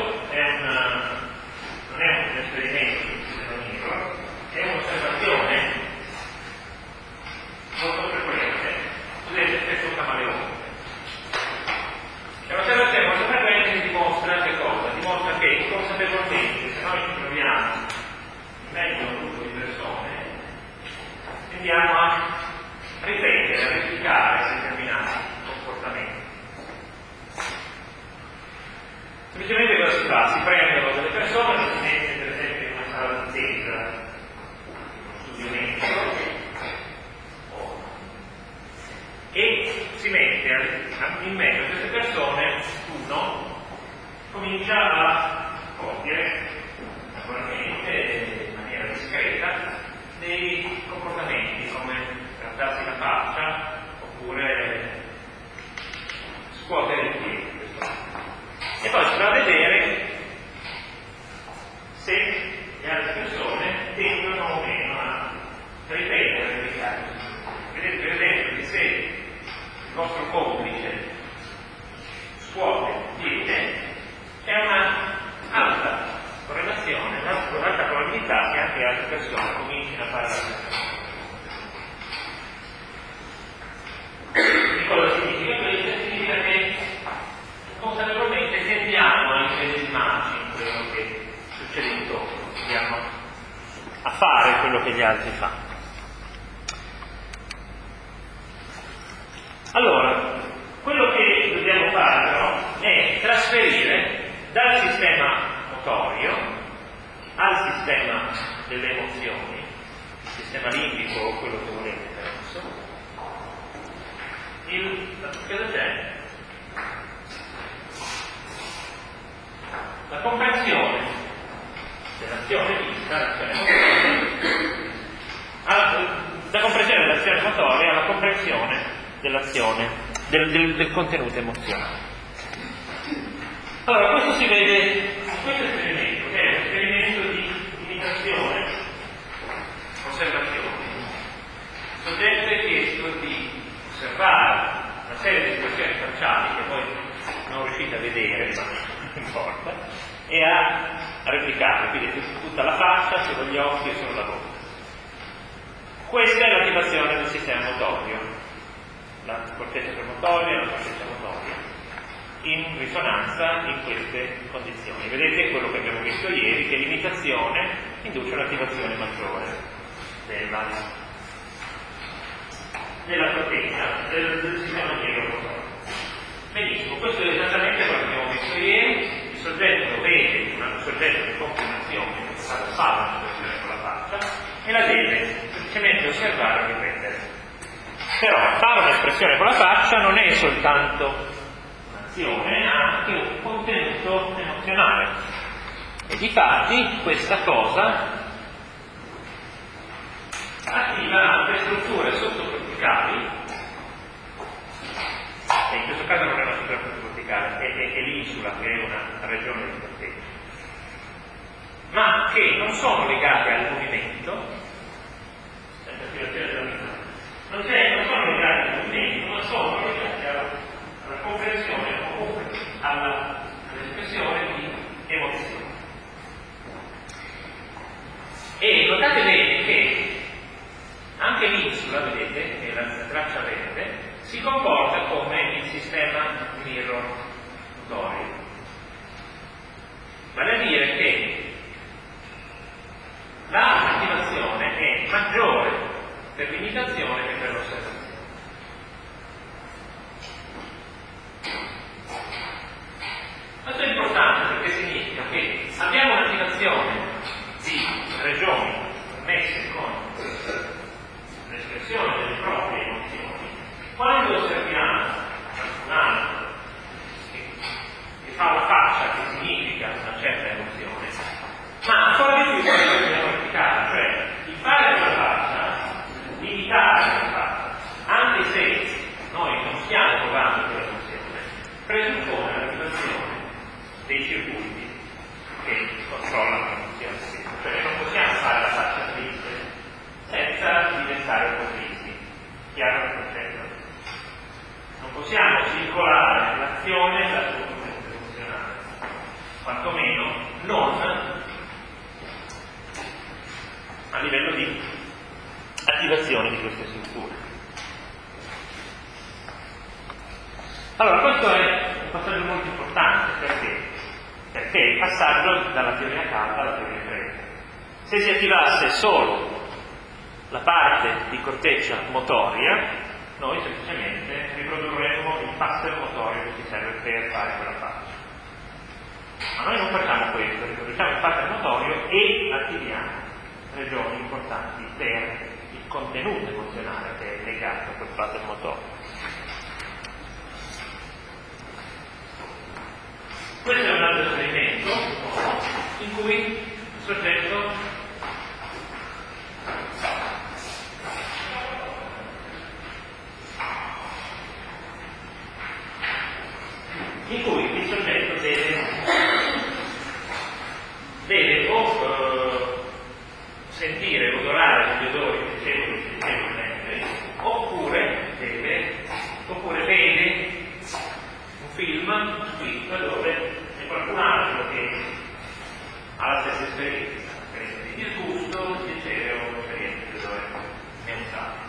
non è un esperimento di libro, è un'osservazione molto frequente dell'effetto camaleonte. È un'osservazione molto frequente che dimostra che cosa? Dimostra che inconsapevolmente, se noi ci troviamo in mezzo a un gruppo di persone, tendiamo a ripetere, a replicare determinati comportamenti. Semplicemente cosa si fa? Si prendono delle persone, si mette per esempio in una sala d'attesa, uno studio medico, e si mette in mezzo a queste persone, uno comincia a compiere, naturalmente, in maniera discreta, dei comportamenti come grattarsi la faccia oppure scuotere il piede. E poi si va a vedere se le altre persone tendono o meno a ripetere questi atti. Vedete per esempio che se il vostro complice scuote il piede, c'è una alta correlazione, un'alta probabilità che anche altre persone comincino a fare la stessa cosa. Che cosa significa questo? Significa che consapevolmente tendiamo a imedesimarci in quello che succede intorno, tendiamo a fare quello che gli altri fanno. Allora, quello che dobbiamo fare però è trasferire dal sistema motorio al sistema delle emozioni, il sistema limbico o quello che volete adesso, cosa c'è? La comprensione dell'azione vista, l'azione motoria, da comprensione dell'azione motoria alla comprensione dell'azione, del contenuto emozionale. Allora, questo si vede in questo esperimento, che è un esperimento di imitazione, osservazione. Il soggetto è chiesto di osservare una serie di espressioni facciali che voi non riuscite a vedere, ma non importa, e a replicare, quindi tutta la faccia, solo gli occhi e solo la bocca. Questa è l'attivazione del sistema motorio, la corteccia premotoria e la corteccia motoria, in risonanza in queste condizioni. Vedete quello che abbiamo visto ieri, che l'imitazione induce un'attivazione maggiore della corteccia, del sistema neuromotorio. Benissimo, questo è esattamente quello che abbiamo visto ieri. Il soggetto vede un soggetto che compie un'azione, fa un'azione con la faccia e la deve semplicemente osservare e ripetere. Però fare un'espressione con la faccia non è soltanto un'azione, ha anche un contenuto emozionale. E difatti questa cosa attiva altre strutture sottocorticali, e in questo caso non è una struttura sottocorticale, è l'insula, che è una regione del corteccia, ma che non sono legate al movimento, non sono legati al movimento, ma sono legati alla comprensione o comunque all'espressione di emozione. E notate bene che anche l'insula, vedete, che è la traccia verde, si comporta come il sistema mirror motorio. Vale a dire che l'attivazione è maggiore per l'imitazione che per l'osservazione. Questo è importante perché significa che abbiamo un'attivazione di regioni connesse con l'espressione delle proprie emozioni quando osserviamo passaggio dalla teoria calda alla teoria fredda. Se si attivasse solo la parte di corteccia motoria, noi semplicemente riprodurremo il pattern motorio che ci serve per fare quella parte. Ma noi non facciamo questo, riproduciamo il pattern motorio e attiviamo regioni importanti per il contenuto emozionale che è legato a quel pattern motorio. Questo è un altro esperimento in cui il soggetto deve o sentire, odorare gli odori piacevoli, oppure vede un film dove c'è qualcun altro che ha la stessa esperienza di disgusto, di piacere o un'esperienza di odore neutrale.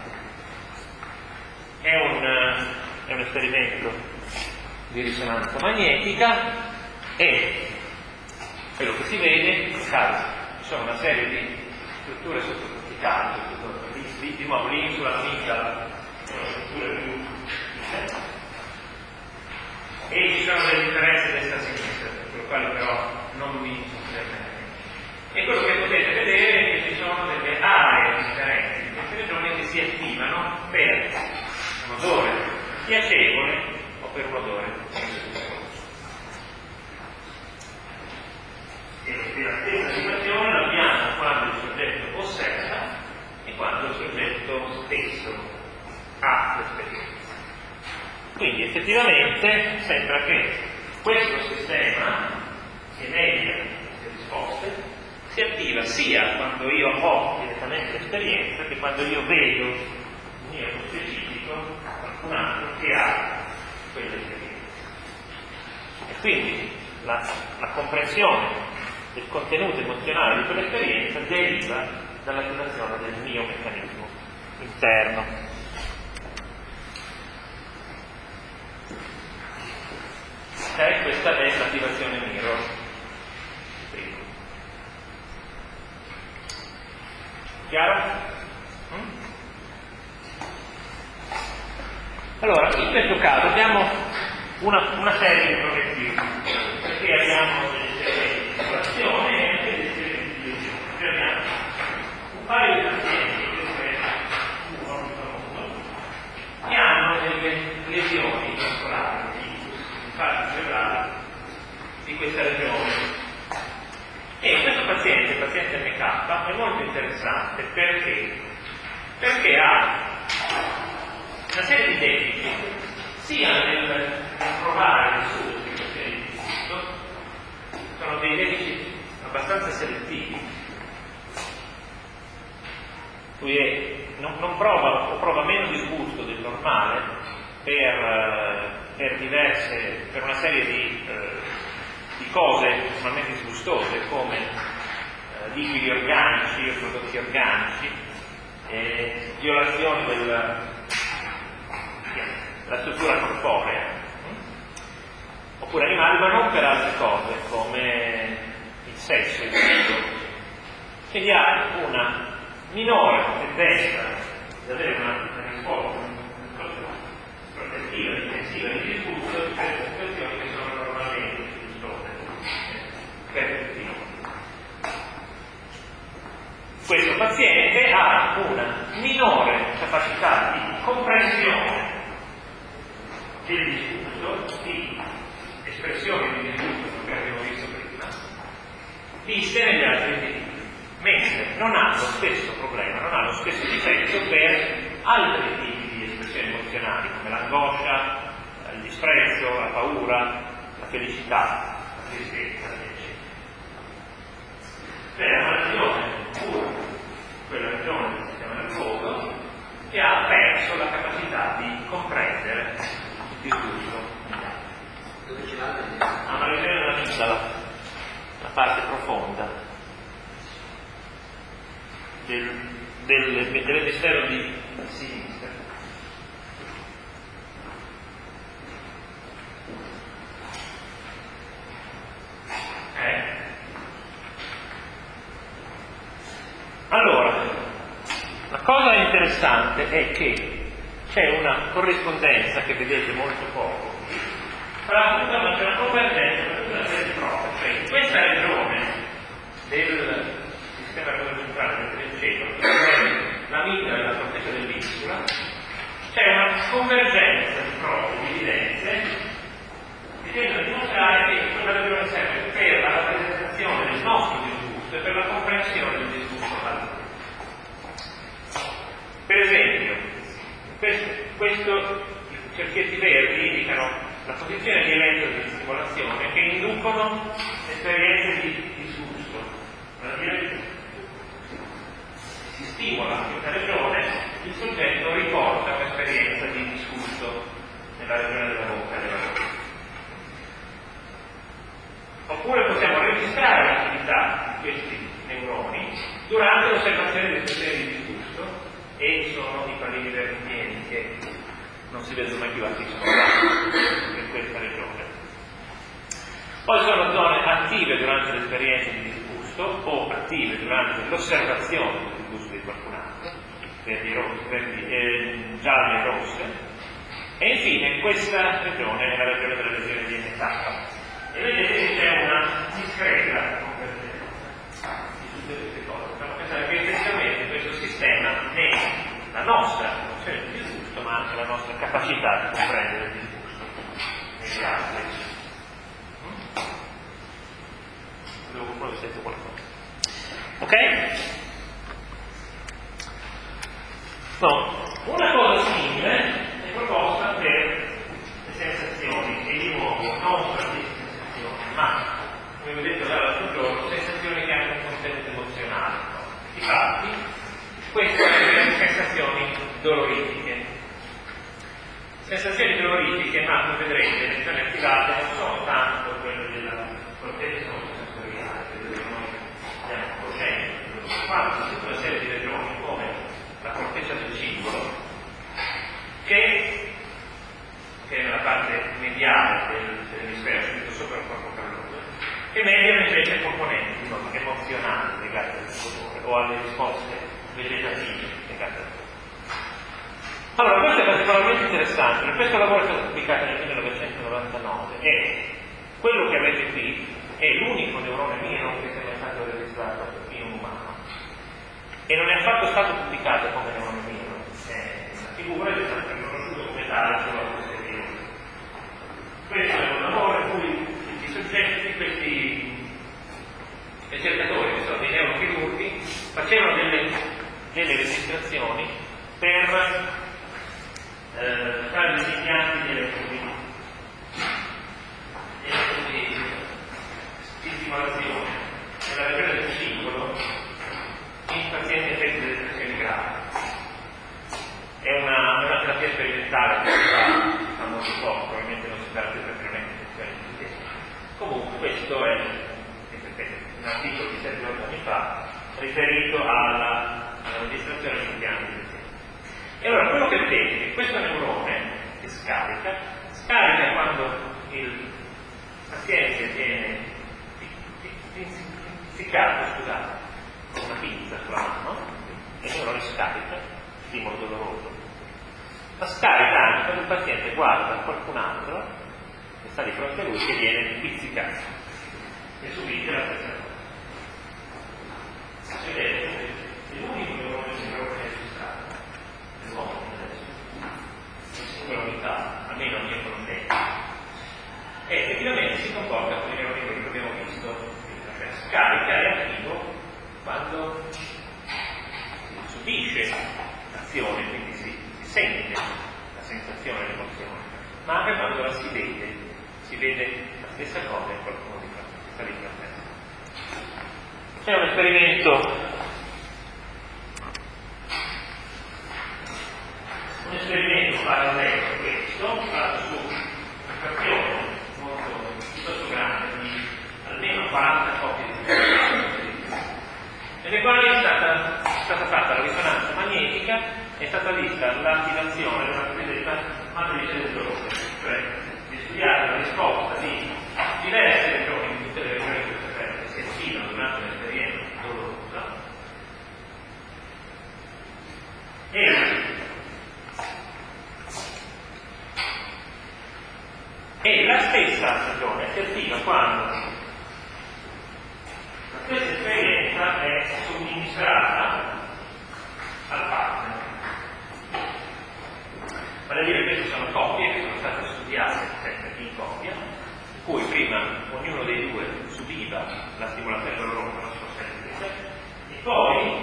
È un esperimento di risonanza magnetica e quello che si vede in questo caso ci sono una serie di strutture sottocorticali, di nuovo lì sulla amigdala, strutture più e ci sono delle differenze destra-sinistra, per le quali però non mi soffermerò. E quello che potete vedere è che ci sono delle aree differenti di queste regioni che si attivano per un odore piacevole o per un odore disgustoso. E la stessa situazione l'abbiamo quando il soggetto osserva e quando il soggetto stesso ha l'esperienza. Quindi effettivamente sembra che questo sistema che media queste risposte si attiva sia quando io ho direttamente l'esperienza che quando io vedo in mio specifico qualcun altro che ha quell'esperienza. E quindi la comprensione del contenuto emozionale di quell'esperienza deriva dall'attivazione del mio meccanismo interno. Questa è l'attivazione mirror. Chiaro? Allora, in questo caso abbiamo una serie di progressivi, perché abbiamo delle serie di situazioni e anche delle serie di lesioni. Abbiamo un paio di pazienti, questo è un famoso, che hanno delle lesioni muscolari, fasi cerebrali di questa regione. E questo paziente, il paziente MK, è molto interessante perché ha una serie di deficit sia nel provare le sue situazioni di disgusto, sono dei deficit abbastanza selettivi. Lui non prova o prova meno disgusto del normale per una serie di cose normalmente disgustose come liquidi organici o prodotti organici, violazioni della struttura corporea, oppure animali, ma non per altre cose come il sesso, il cibo. Quindi ha una minore tendenza ad avere una risposta protettiva, difensiva di disgusto per le situazioni che sono normalmente disgustose per tutti noi. Questo paziente ha una minore capacità di comprensione del disgusto, di espressione di disgusto che abbiamo visto prima, viste negli altri individui, mentre non ha lo stesso problema, non ha lo stesso difetto per altri tipi di espressioni emozionali come l'angoscia, il disprezzo, la paura, la felicità, la tristezza, eccetera. È una regione pura, quella regione del sistema nervoso che ha perso la capacità di comprendere il disgusto. Dove ce l'ha? Ha una regione dell'amigdala, la parte profonda dell'emisfero di sinistra. cosa interessante è che c'è una corrispondenza che vedete molto poco fra c'è una convergenza tra tutta una serie di prove, cioè in questa regione del sistema centrale del trincetto, la mitra e la corteccia dell'insula, c'è una convergenza di prove, di evidenze, che tendono a dimostrare che quella regione serve per la rappresentazione del nostro disgusto e per la comprensione del disgusto altrui. Per esempio, questo cerchietti verdi indicano la posizione di elettrodi di stimolazione che inducono esperienze di disgusto. Si stimola in questa regione, il soggetto riporta un'esperienza di disgusto nella regione della bocca e della bocca. Oppure possiamo registrare l'attività di questi neuroni durante l'osservazione delle situazioni di disgusto, e sono i pallini verdi pieni che non si vedono mai più a chi sono in questa regione. Poi sono zone attive durante l'esperienza di disgusto o attive durante l'osservazione del disgusto di qualcun altro, gialle e rosse, e infine questa regione è la regione della lesione di metà. E vedete che c'è una discreta convergenza di tutte queste cose. Possiamo pensare che effettivamente questo sistema nega la nostra nozione di disgusto, ma anche la nostra capacità di comprendere il disgusto negli altri. Devo poi sento qualcosa. Ok? No. Una cosa simile è proposta per le sensazioni, e di nuovo non solamente sensazioni, ma, come vi ho detto già l'altro giorno, sensazioni che hanno un contenuto emozionale. Infatti, queste sono sensazioni dolorifiche. Sensazioni dolorifiche, ma come vedrete, le regioni attivate non sono tanto quelle della corteccia sensoriale, quelle che noi stiamo conoscendo, quanto tutta una serie di regioni come la corteccia del cingolo, che è nella parte mediale dell'emisfero, scritto sopra il corpo calloso, che mediano invece componenti emozionali legati al dolore o alle risposte vegetative legate al dolore. Allora, questo è particolarmente interessante, perché questo lavoro è stato pubblicato nel 1999 e quello che avete qui è l'unico neurone mio che sia mai stato registrato in un umano e non è affatto stato pubblicato come neurone mio, è una figura che è stata riconosciuta come tale solo a posteriori. Questo è un lavoro in cui i soggetti, questi ricercatori, che sono dei neurochirurghi, facevano delle registrazioni per fare degli impianti di elettrodi di stimolazione nella regione del cingolo in pazienti affetti da depressioni gravi. È una terapia sperimentale che si fa molto poco, probabilmente non si farà più perché non è infezione. Comunque questo è un articolo di 7-8 anni fa riferito alla registrazione degli impianti del tempo. E allora quello che vedete è che questo neurone che scarica quando il paziente viene pizzicato, scusate, con una pinza sulla mano, e il neurone scarica, stimolo doloroso. Ma scarica anche quando il paziente guarda qualcun altro che sta di fronte a lui che viene pizzicato e subisce la stessa cosa. Vedete, è l'unico neurone che è registrato nel mondo adesso, in singola unità, almeno a mia conoscenza. E effettivamente si comporta come i neuroni che abbiamo visto, scarica è attivo quando si subisce l'azione, quindi si sente la sensazione, l'emozione, ma anche quando la si vede la stessa cosa in qualcuno di sta lì per me. C'è un esperimento parallelo a questo, fatto su una frazione molto piuttosto grande di almeno 40 copie di nelle quali è stata fatta la risonanza magnetica, è stata vista l'attivazione della cosiddetta matrice del dolore, cioè di studiare la risposta di diverse regioni, in tutte le regioni che si attivano durante un'esperienza dolorosa, questa stagione si attiva quando la stessa esperienza è somministrata al partner. Vale a dire che queste sono coppie che sono state studiate sempre in coppia, in cui prima ognuno dei due subiva la stimolazione dolorosa, la sua sentenza, e poi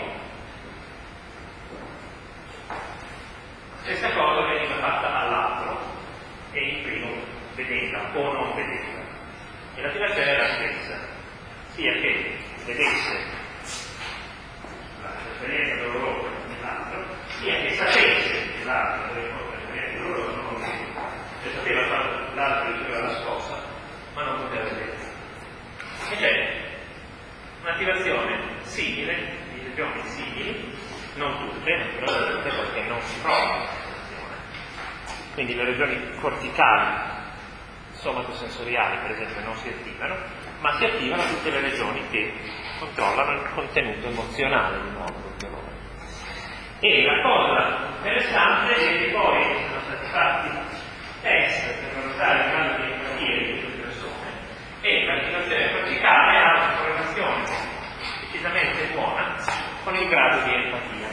questa cosa veniva fatta all'altro e il primo vedeva o non vedeva. E la direzione era la stessa, sia che vedesse l'esperienza dolorosa dell'altro, sia che sapesse che l'altro aveva l'esperienza dolorosa non vedeva. Cioè sapeva quando l'altro riceveva la scossa, ma non poteva vedere. E c'è un'attivazione simile, di regioni simili, non tutte, naturalmente, perché non si prova la sensazione. Quindi le regioni corticali, somatosensoriali, per esempio, non si attivano, ma si attivano tutte le regioni che controllano il contenuto emozionale di nuovo del dolore. E la cosa interessante è che poi sono stati fatti test per valutare il grado di empatia di queste persone, e l'attivazione corticale ha una correlazione decisamente buona con il grado di empatia,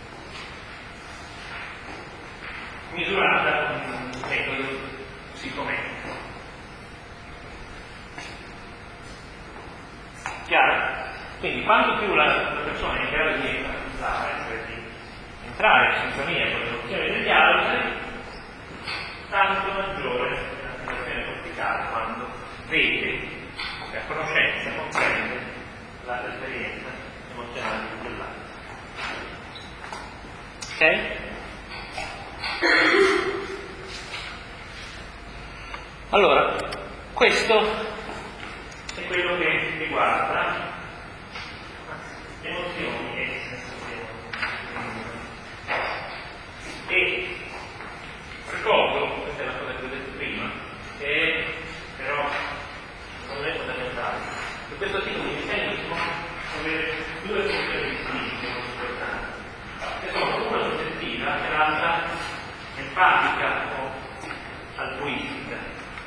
misurata con un metodo psicometrico. Chiaro? Quindi quanto più la persona è in grado di empatizzare, cioè di entrare in sintonia con le emozioni degli altri, tanto maggiore è l'attivazione corticale quando vede, a conoscenza, comprende l'esperienza emozionale dell'altro. Ok? Allora, questo è quello che riguarda emozioni e sensazioni. E ricordo, questa è la cosa che ho detto prima, che però non è fondamentale, che questo tipo di meccanismo avere due funzioni distinte molto importanti, che sono una soggettiva e l'altra empatica o altruistica,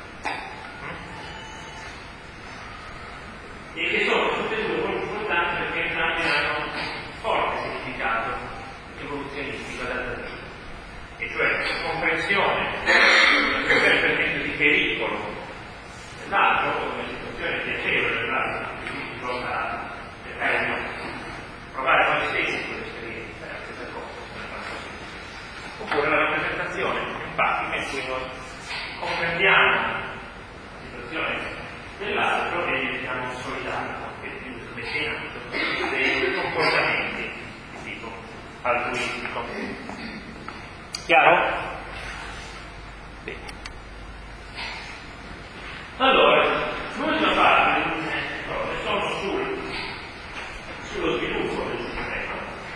e che sono tutte e due molto importanti perché entrambi hanno un forte significato evoluzionistico adattativo, e cioè la comprensione della situazione per esempio di pericolo dell'altro o una situazione piacevole dell'altro, quindi si porta a cercare di provare noi stessi quell'esperienza, è la stessa cosa, oppure la rappresentazione empatica in cui noi comprendiamo la situazione dell'altro e diventiamo solidari, che mettena dei comportamenti di tipo altruistico. Chiaro? Bene. Allora, l'ultima parte delle cose sono sullo sviluppo del sistema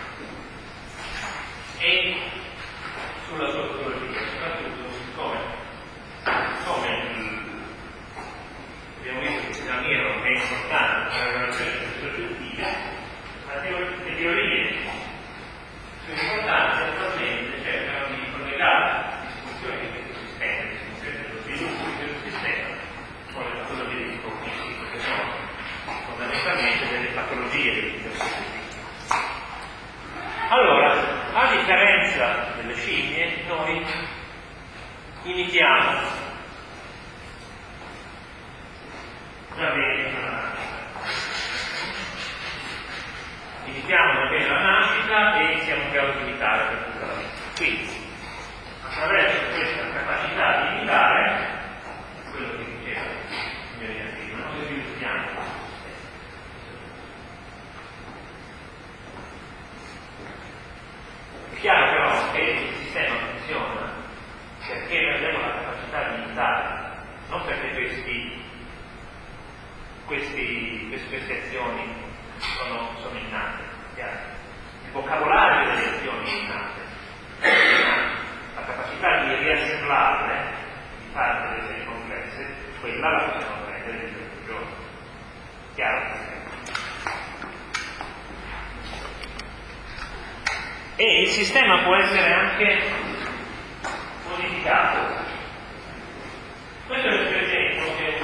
e sulla sua teologia, soprattutto come abbiamo visto che Piranero è importante per la relazione soggettive, ma le teorie più importanti attualmente cercano di collegare le istituzioni di questo sistema, le istituzioni dello sviluppo di questo sistema, con le patologie di cognizione, che sono fondamentalmente delle patologie del soggettivo. Allora, a differenza delle scimmie, noi imitiamo una vera nascita e siamo in grado di imitare per tutta la vita. Quindi, attraverso questa capacità di imitare, quello che diceva il mio ragazzo, noi sviluppiamo. È chiaro però che il sistema funziona perché noi abbiamo la capacità di imitare, non perché queste azioni sono innate. Il vocabolario delle azioni è innato, la capacità di riassemblarle, di fare delle serie complesse, quella la possiamo prendere di tutti i giorni. Chiaro? E il sistema può essere anche modificato. Questo è l'esempio che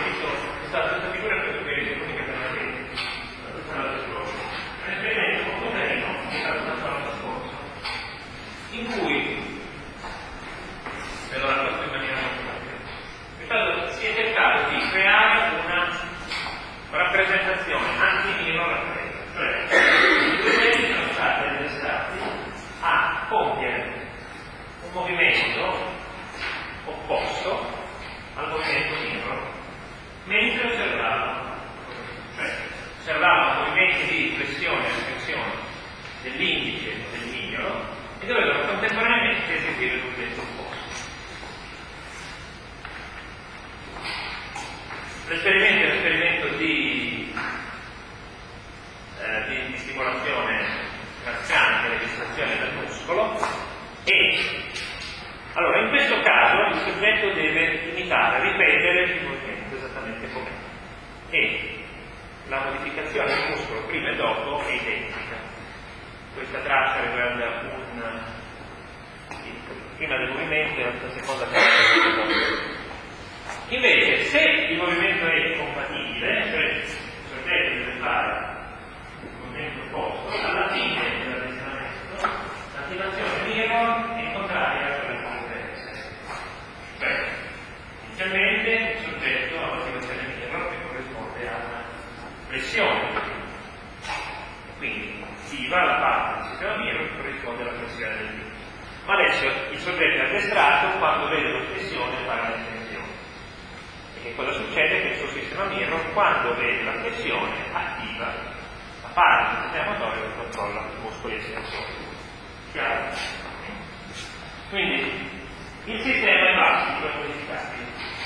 reazione del muscolo prima e dopo è identica. Questa traccia riguarda prima del movimento e la seconda traccia del dopo. Invece, se il movimento è compatibile, cioè il soggetto deve fare il movimento opposto, alla fine dell'addestramento l'attivazione mirror è contraria a quella concorrenza. Cioè, inizialmente il soggetto ha l'attivazione mirror che corrisponde a una pressione. Quindi si va alla parte del sistema mirror che corrisponde alla pressione del dito. Ma adesso il soggetto è addestrato quando vede la flessione fare l'estensione. E cosa succede? Che il suo sistema mirror, quando vede la flessione, attiva la parte del sistema motorio che controlla i muscoli estensori. Chiaro? Quindi il sistema è plastico e modificabile.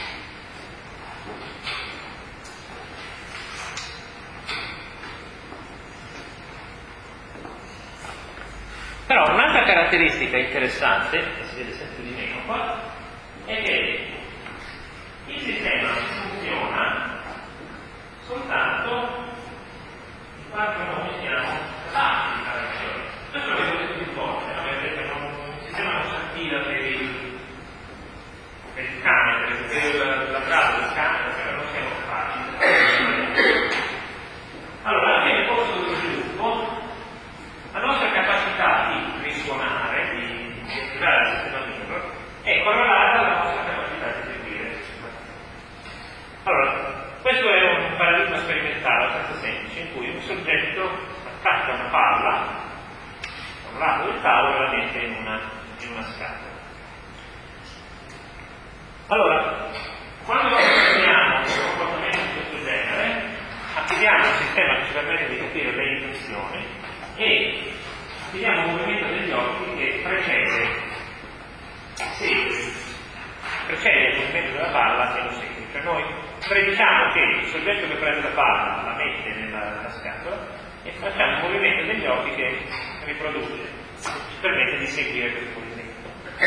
Però un'altra caratteristica interessante, che si vede sempre di meno qua, è che il sistema funziona soltanto in quanto noi siamo capaci di fare azione. Questo lo vedete più volte, no? Vedete, il sistema non si attiva per il cane, per la brava del cane, perché non siamo capaci. Allora, anche nel corso dello sviluppo, la nostra capacità di risuonare, di attivare il sistema mirror, è correlata alla nostra capacità di eseguire. Allora, questo è un paradigma sperimentale abbastanza semplice, in cui un soggetto attacca una palla da un lato del tavolo e la mette in una scatola. Allora, quando noi otteniamo un comportamento di questo genere, attiviamo un sistema che ci permette di capire le intenzioni e attiviamo un movimento degli occhi che precede il movimento della palla e lo segue. Cioè noi prediciamo che il soggetto che prende la palla la mette nella scatola e facciamo un movimento degli occhi che riproduce, ci permette di seguire questo movimento.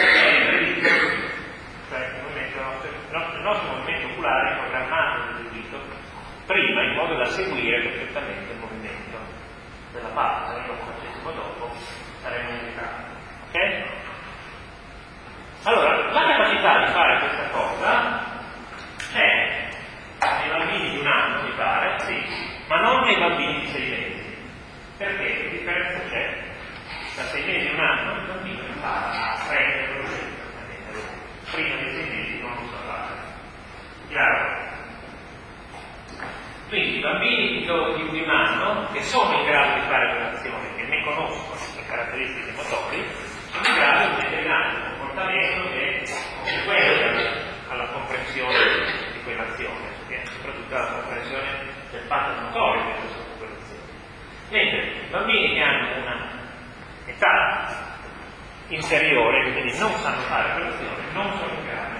Cioè il nostro movimento oculare è programmato ed eseguito prima in modo da seguire perfettamente il movimento della palla. Se noi lo facessimo dopo saremmo indicati. Ok? Allora, la capacità di fare questa cosa c'è nei bambini di un anno, mi pare, sì, ma non nei bambini di 6 mesi. Perché? Che differenza c'è? Da 6 mesi a un anno il bambino impara a prendere quello che prima dei 6 mesi non lo sa fare. Chiaro? Quindi i bambini di un anno che sono in grado di fare quell'azione, che ne conoscono le caratteristiche motorie, sono in grado di mettere in atto un comportamento che è conseguente alla comprensione di quell'azione, soprattutto alla comprensione del fatto motorio che è sotto quell'azione. Mentre i bambini che hanno una età inferiore, quindi non sanno fare quell'azione, non sono in grado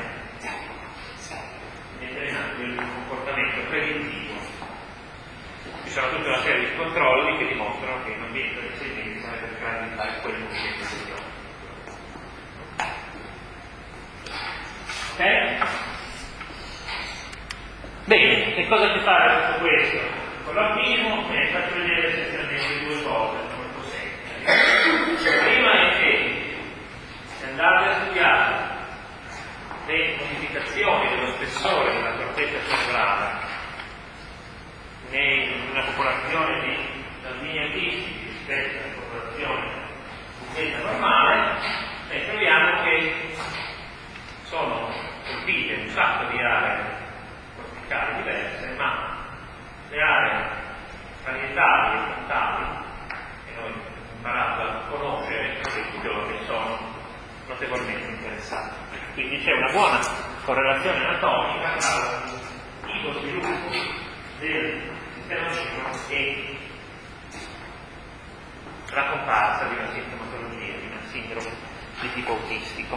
di mettere in atto il comportamento predittivo. Ci sono tutta una serie di controlli che dimostrano che i bambini per 6 mesi sarebbero in grado di fare quel movimento degli occhi. Ok? Bene, che cosa ci fa tutto questo? Con l'autismo vi faccio vedere essenzialmente due cose molto semplici. La prima è che se andate a studiare le modificazioni dello spessore della corteccia cerebrale in una popolazione di bambini autistici rispetto alla popolazione umana normale, troviamo che sono colpite un sacco di aree corticali diverse, ma le aree parietali e frontali, che noi abbiamo imparato a conoscere, che sono notevolmente interessate. Quindi c'è una buona correlazione anatomica tra lo sviluppo del sistema nervoso e la comparsa di una sintomatologia, di una sindrome di tipo autistico.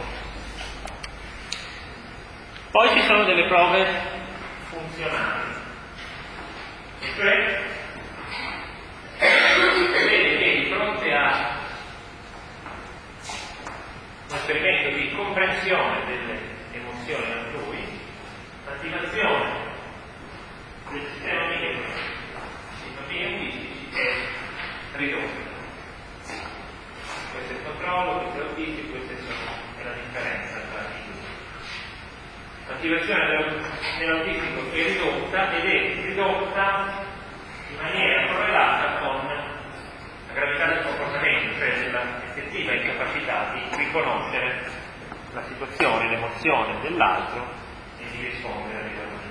Poi ci sono delle prove funzionali, e cioè vede che di fronte a un esperimento di comprensione delle emozioni altrui, l'attivazione del sistema nervoso dei bambini ridotta. Questo è il controllo, questo è l'autistico, questa è la differenza tra i due. L'attivazione dell'autistico è ridotta ed è ridotta in maniera correlata con la gravità del comportamento, cioè l'effettiva incapacità di riconoscere la situazione, l'emozione dell'altro e di rispondere adeguatamente.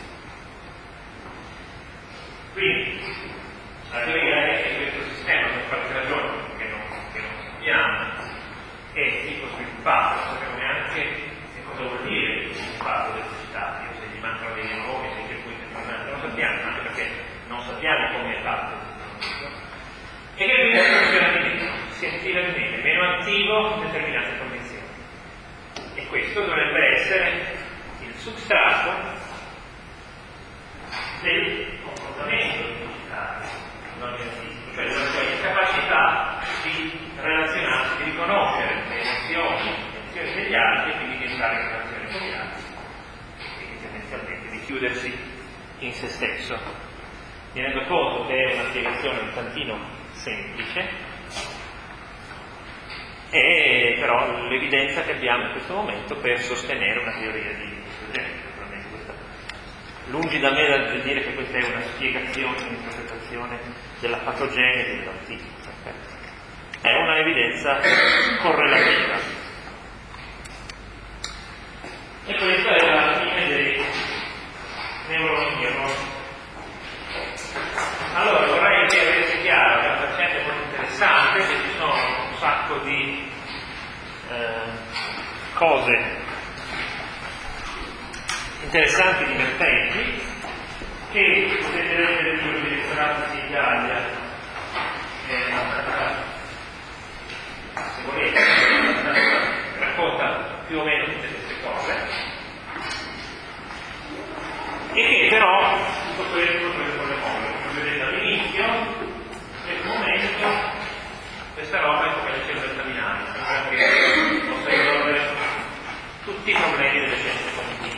Quindi la teoria è che questo sistema, per qualche ragione che non sappiamo, è psicosviluppato, non sappiamo neanche che cosa vuol dire sviluppato dell'esercitario, se gli mancano dei neuroni, se i circuiti neuronali, non lo sappiamo, anche perché non sappiamo come è fatto. E che quindi funziona di meno, si attiva di meno attivo in determinate condizioni. E questo dovrebbe essere il substrato del comportamento digitale, non autistico, cioè della sua incapacità di relazionarsi, di riconoscere le emozioni degli altri e quindi di entrare in relazione con gli altri e quindi tendenzialmente di chiudersi in se stesso. Mi rendo conto che è una spiegazione un tantino semplice, è però l'evidenza che abbiamo in questo momento per sostenere una teoria di questo genere. Lungi da me da dire che questa è una spiegazione, un'interpretazione della patogenesi dell'autismo, è una evidenza correlativa. E questa è la fine dei neuroni. Allora vorrei che avesse chiaro che la faccenda è molto interessante, che ci sono un sacco di cose interessanti, divertenti, che potete leggere il libro di Ristorati in Italia, se volete, racconta più o meno tutte queste cose, e che però tutto questo prende con le mole, come vedete all'inizio, nel momento, questa roba è come le cellule staminali, sembra che possa risolvere tutti i problemi delle scienze cognitive.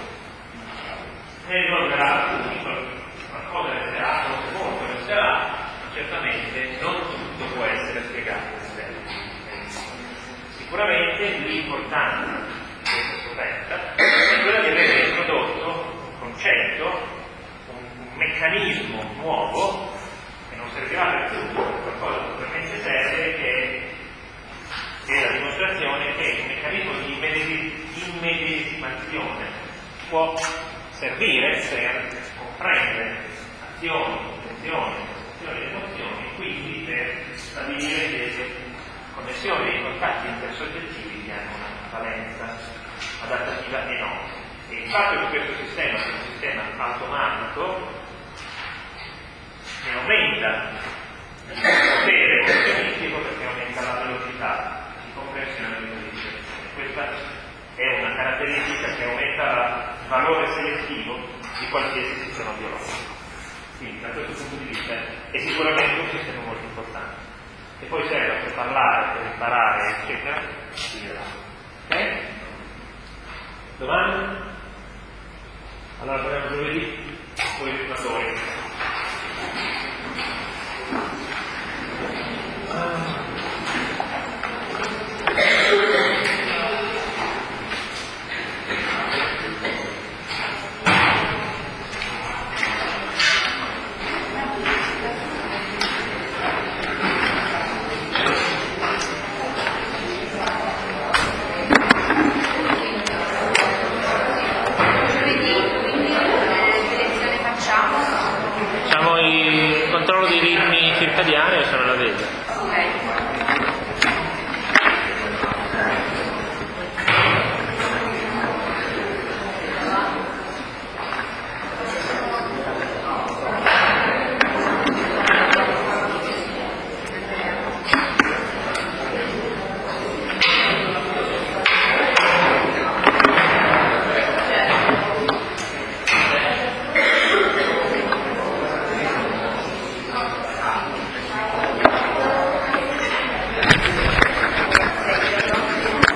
Ne risolverà alcuni, qualcosa resterà, forse molto resterà, ma certamente non tutto può essere spiegato in sicuramente l'importanza di questa scoperta è quella di aver introdotto un concetto, un meccanismo nuovo che non servirà per tutto, per qualcosa che probabilmente serve, che è la dimostrazione che un meccanismo di immedesimazione può servire per comprendere azioni, intenzioni, sensazioni ed emozioni, e quindi per stabilire delle connessioni, dei contatti intersoggettivi che hanno una valenza adattativa enorme. E il fatto che questo sistema sia un sistema automatico ne aumenta il potere cognitivo, perché aumenta la velocità di comprensione dell'informazione. Questa è una caratteristica che aumenta il valore selettivo di qualsiasi sistema biologico. Quindi da questo punto di vista è sicuramente un sistema molto importante, che poi serve per parlare, per imparare, eccetera. Ok? Domande? Allora torniamo giovedì con i riformatori. Facciamo il controllo dei ritmi circadiani o se non la vedo? Ok.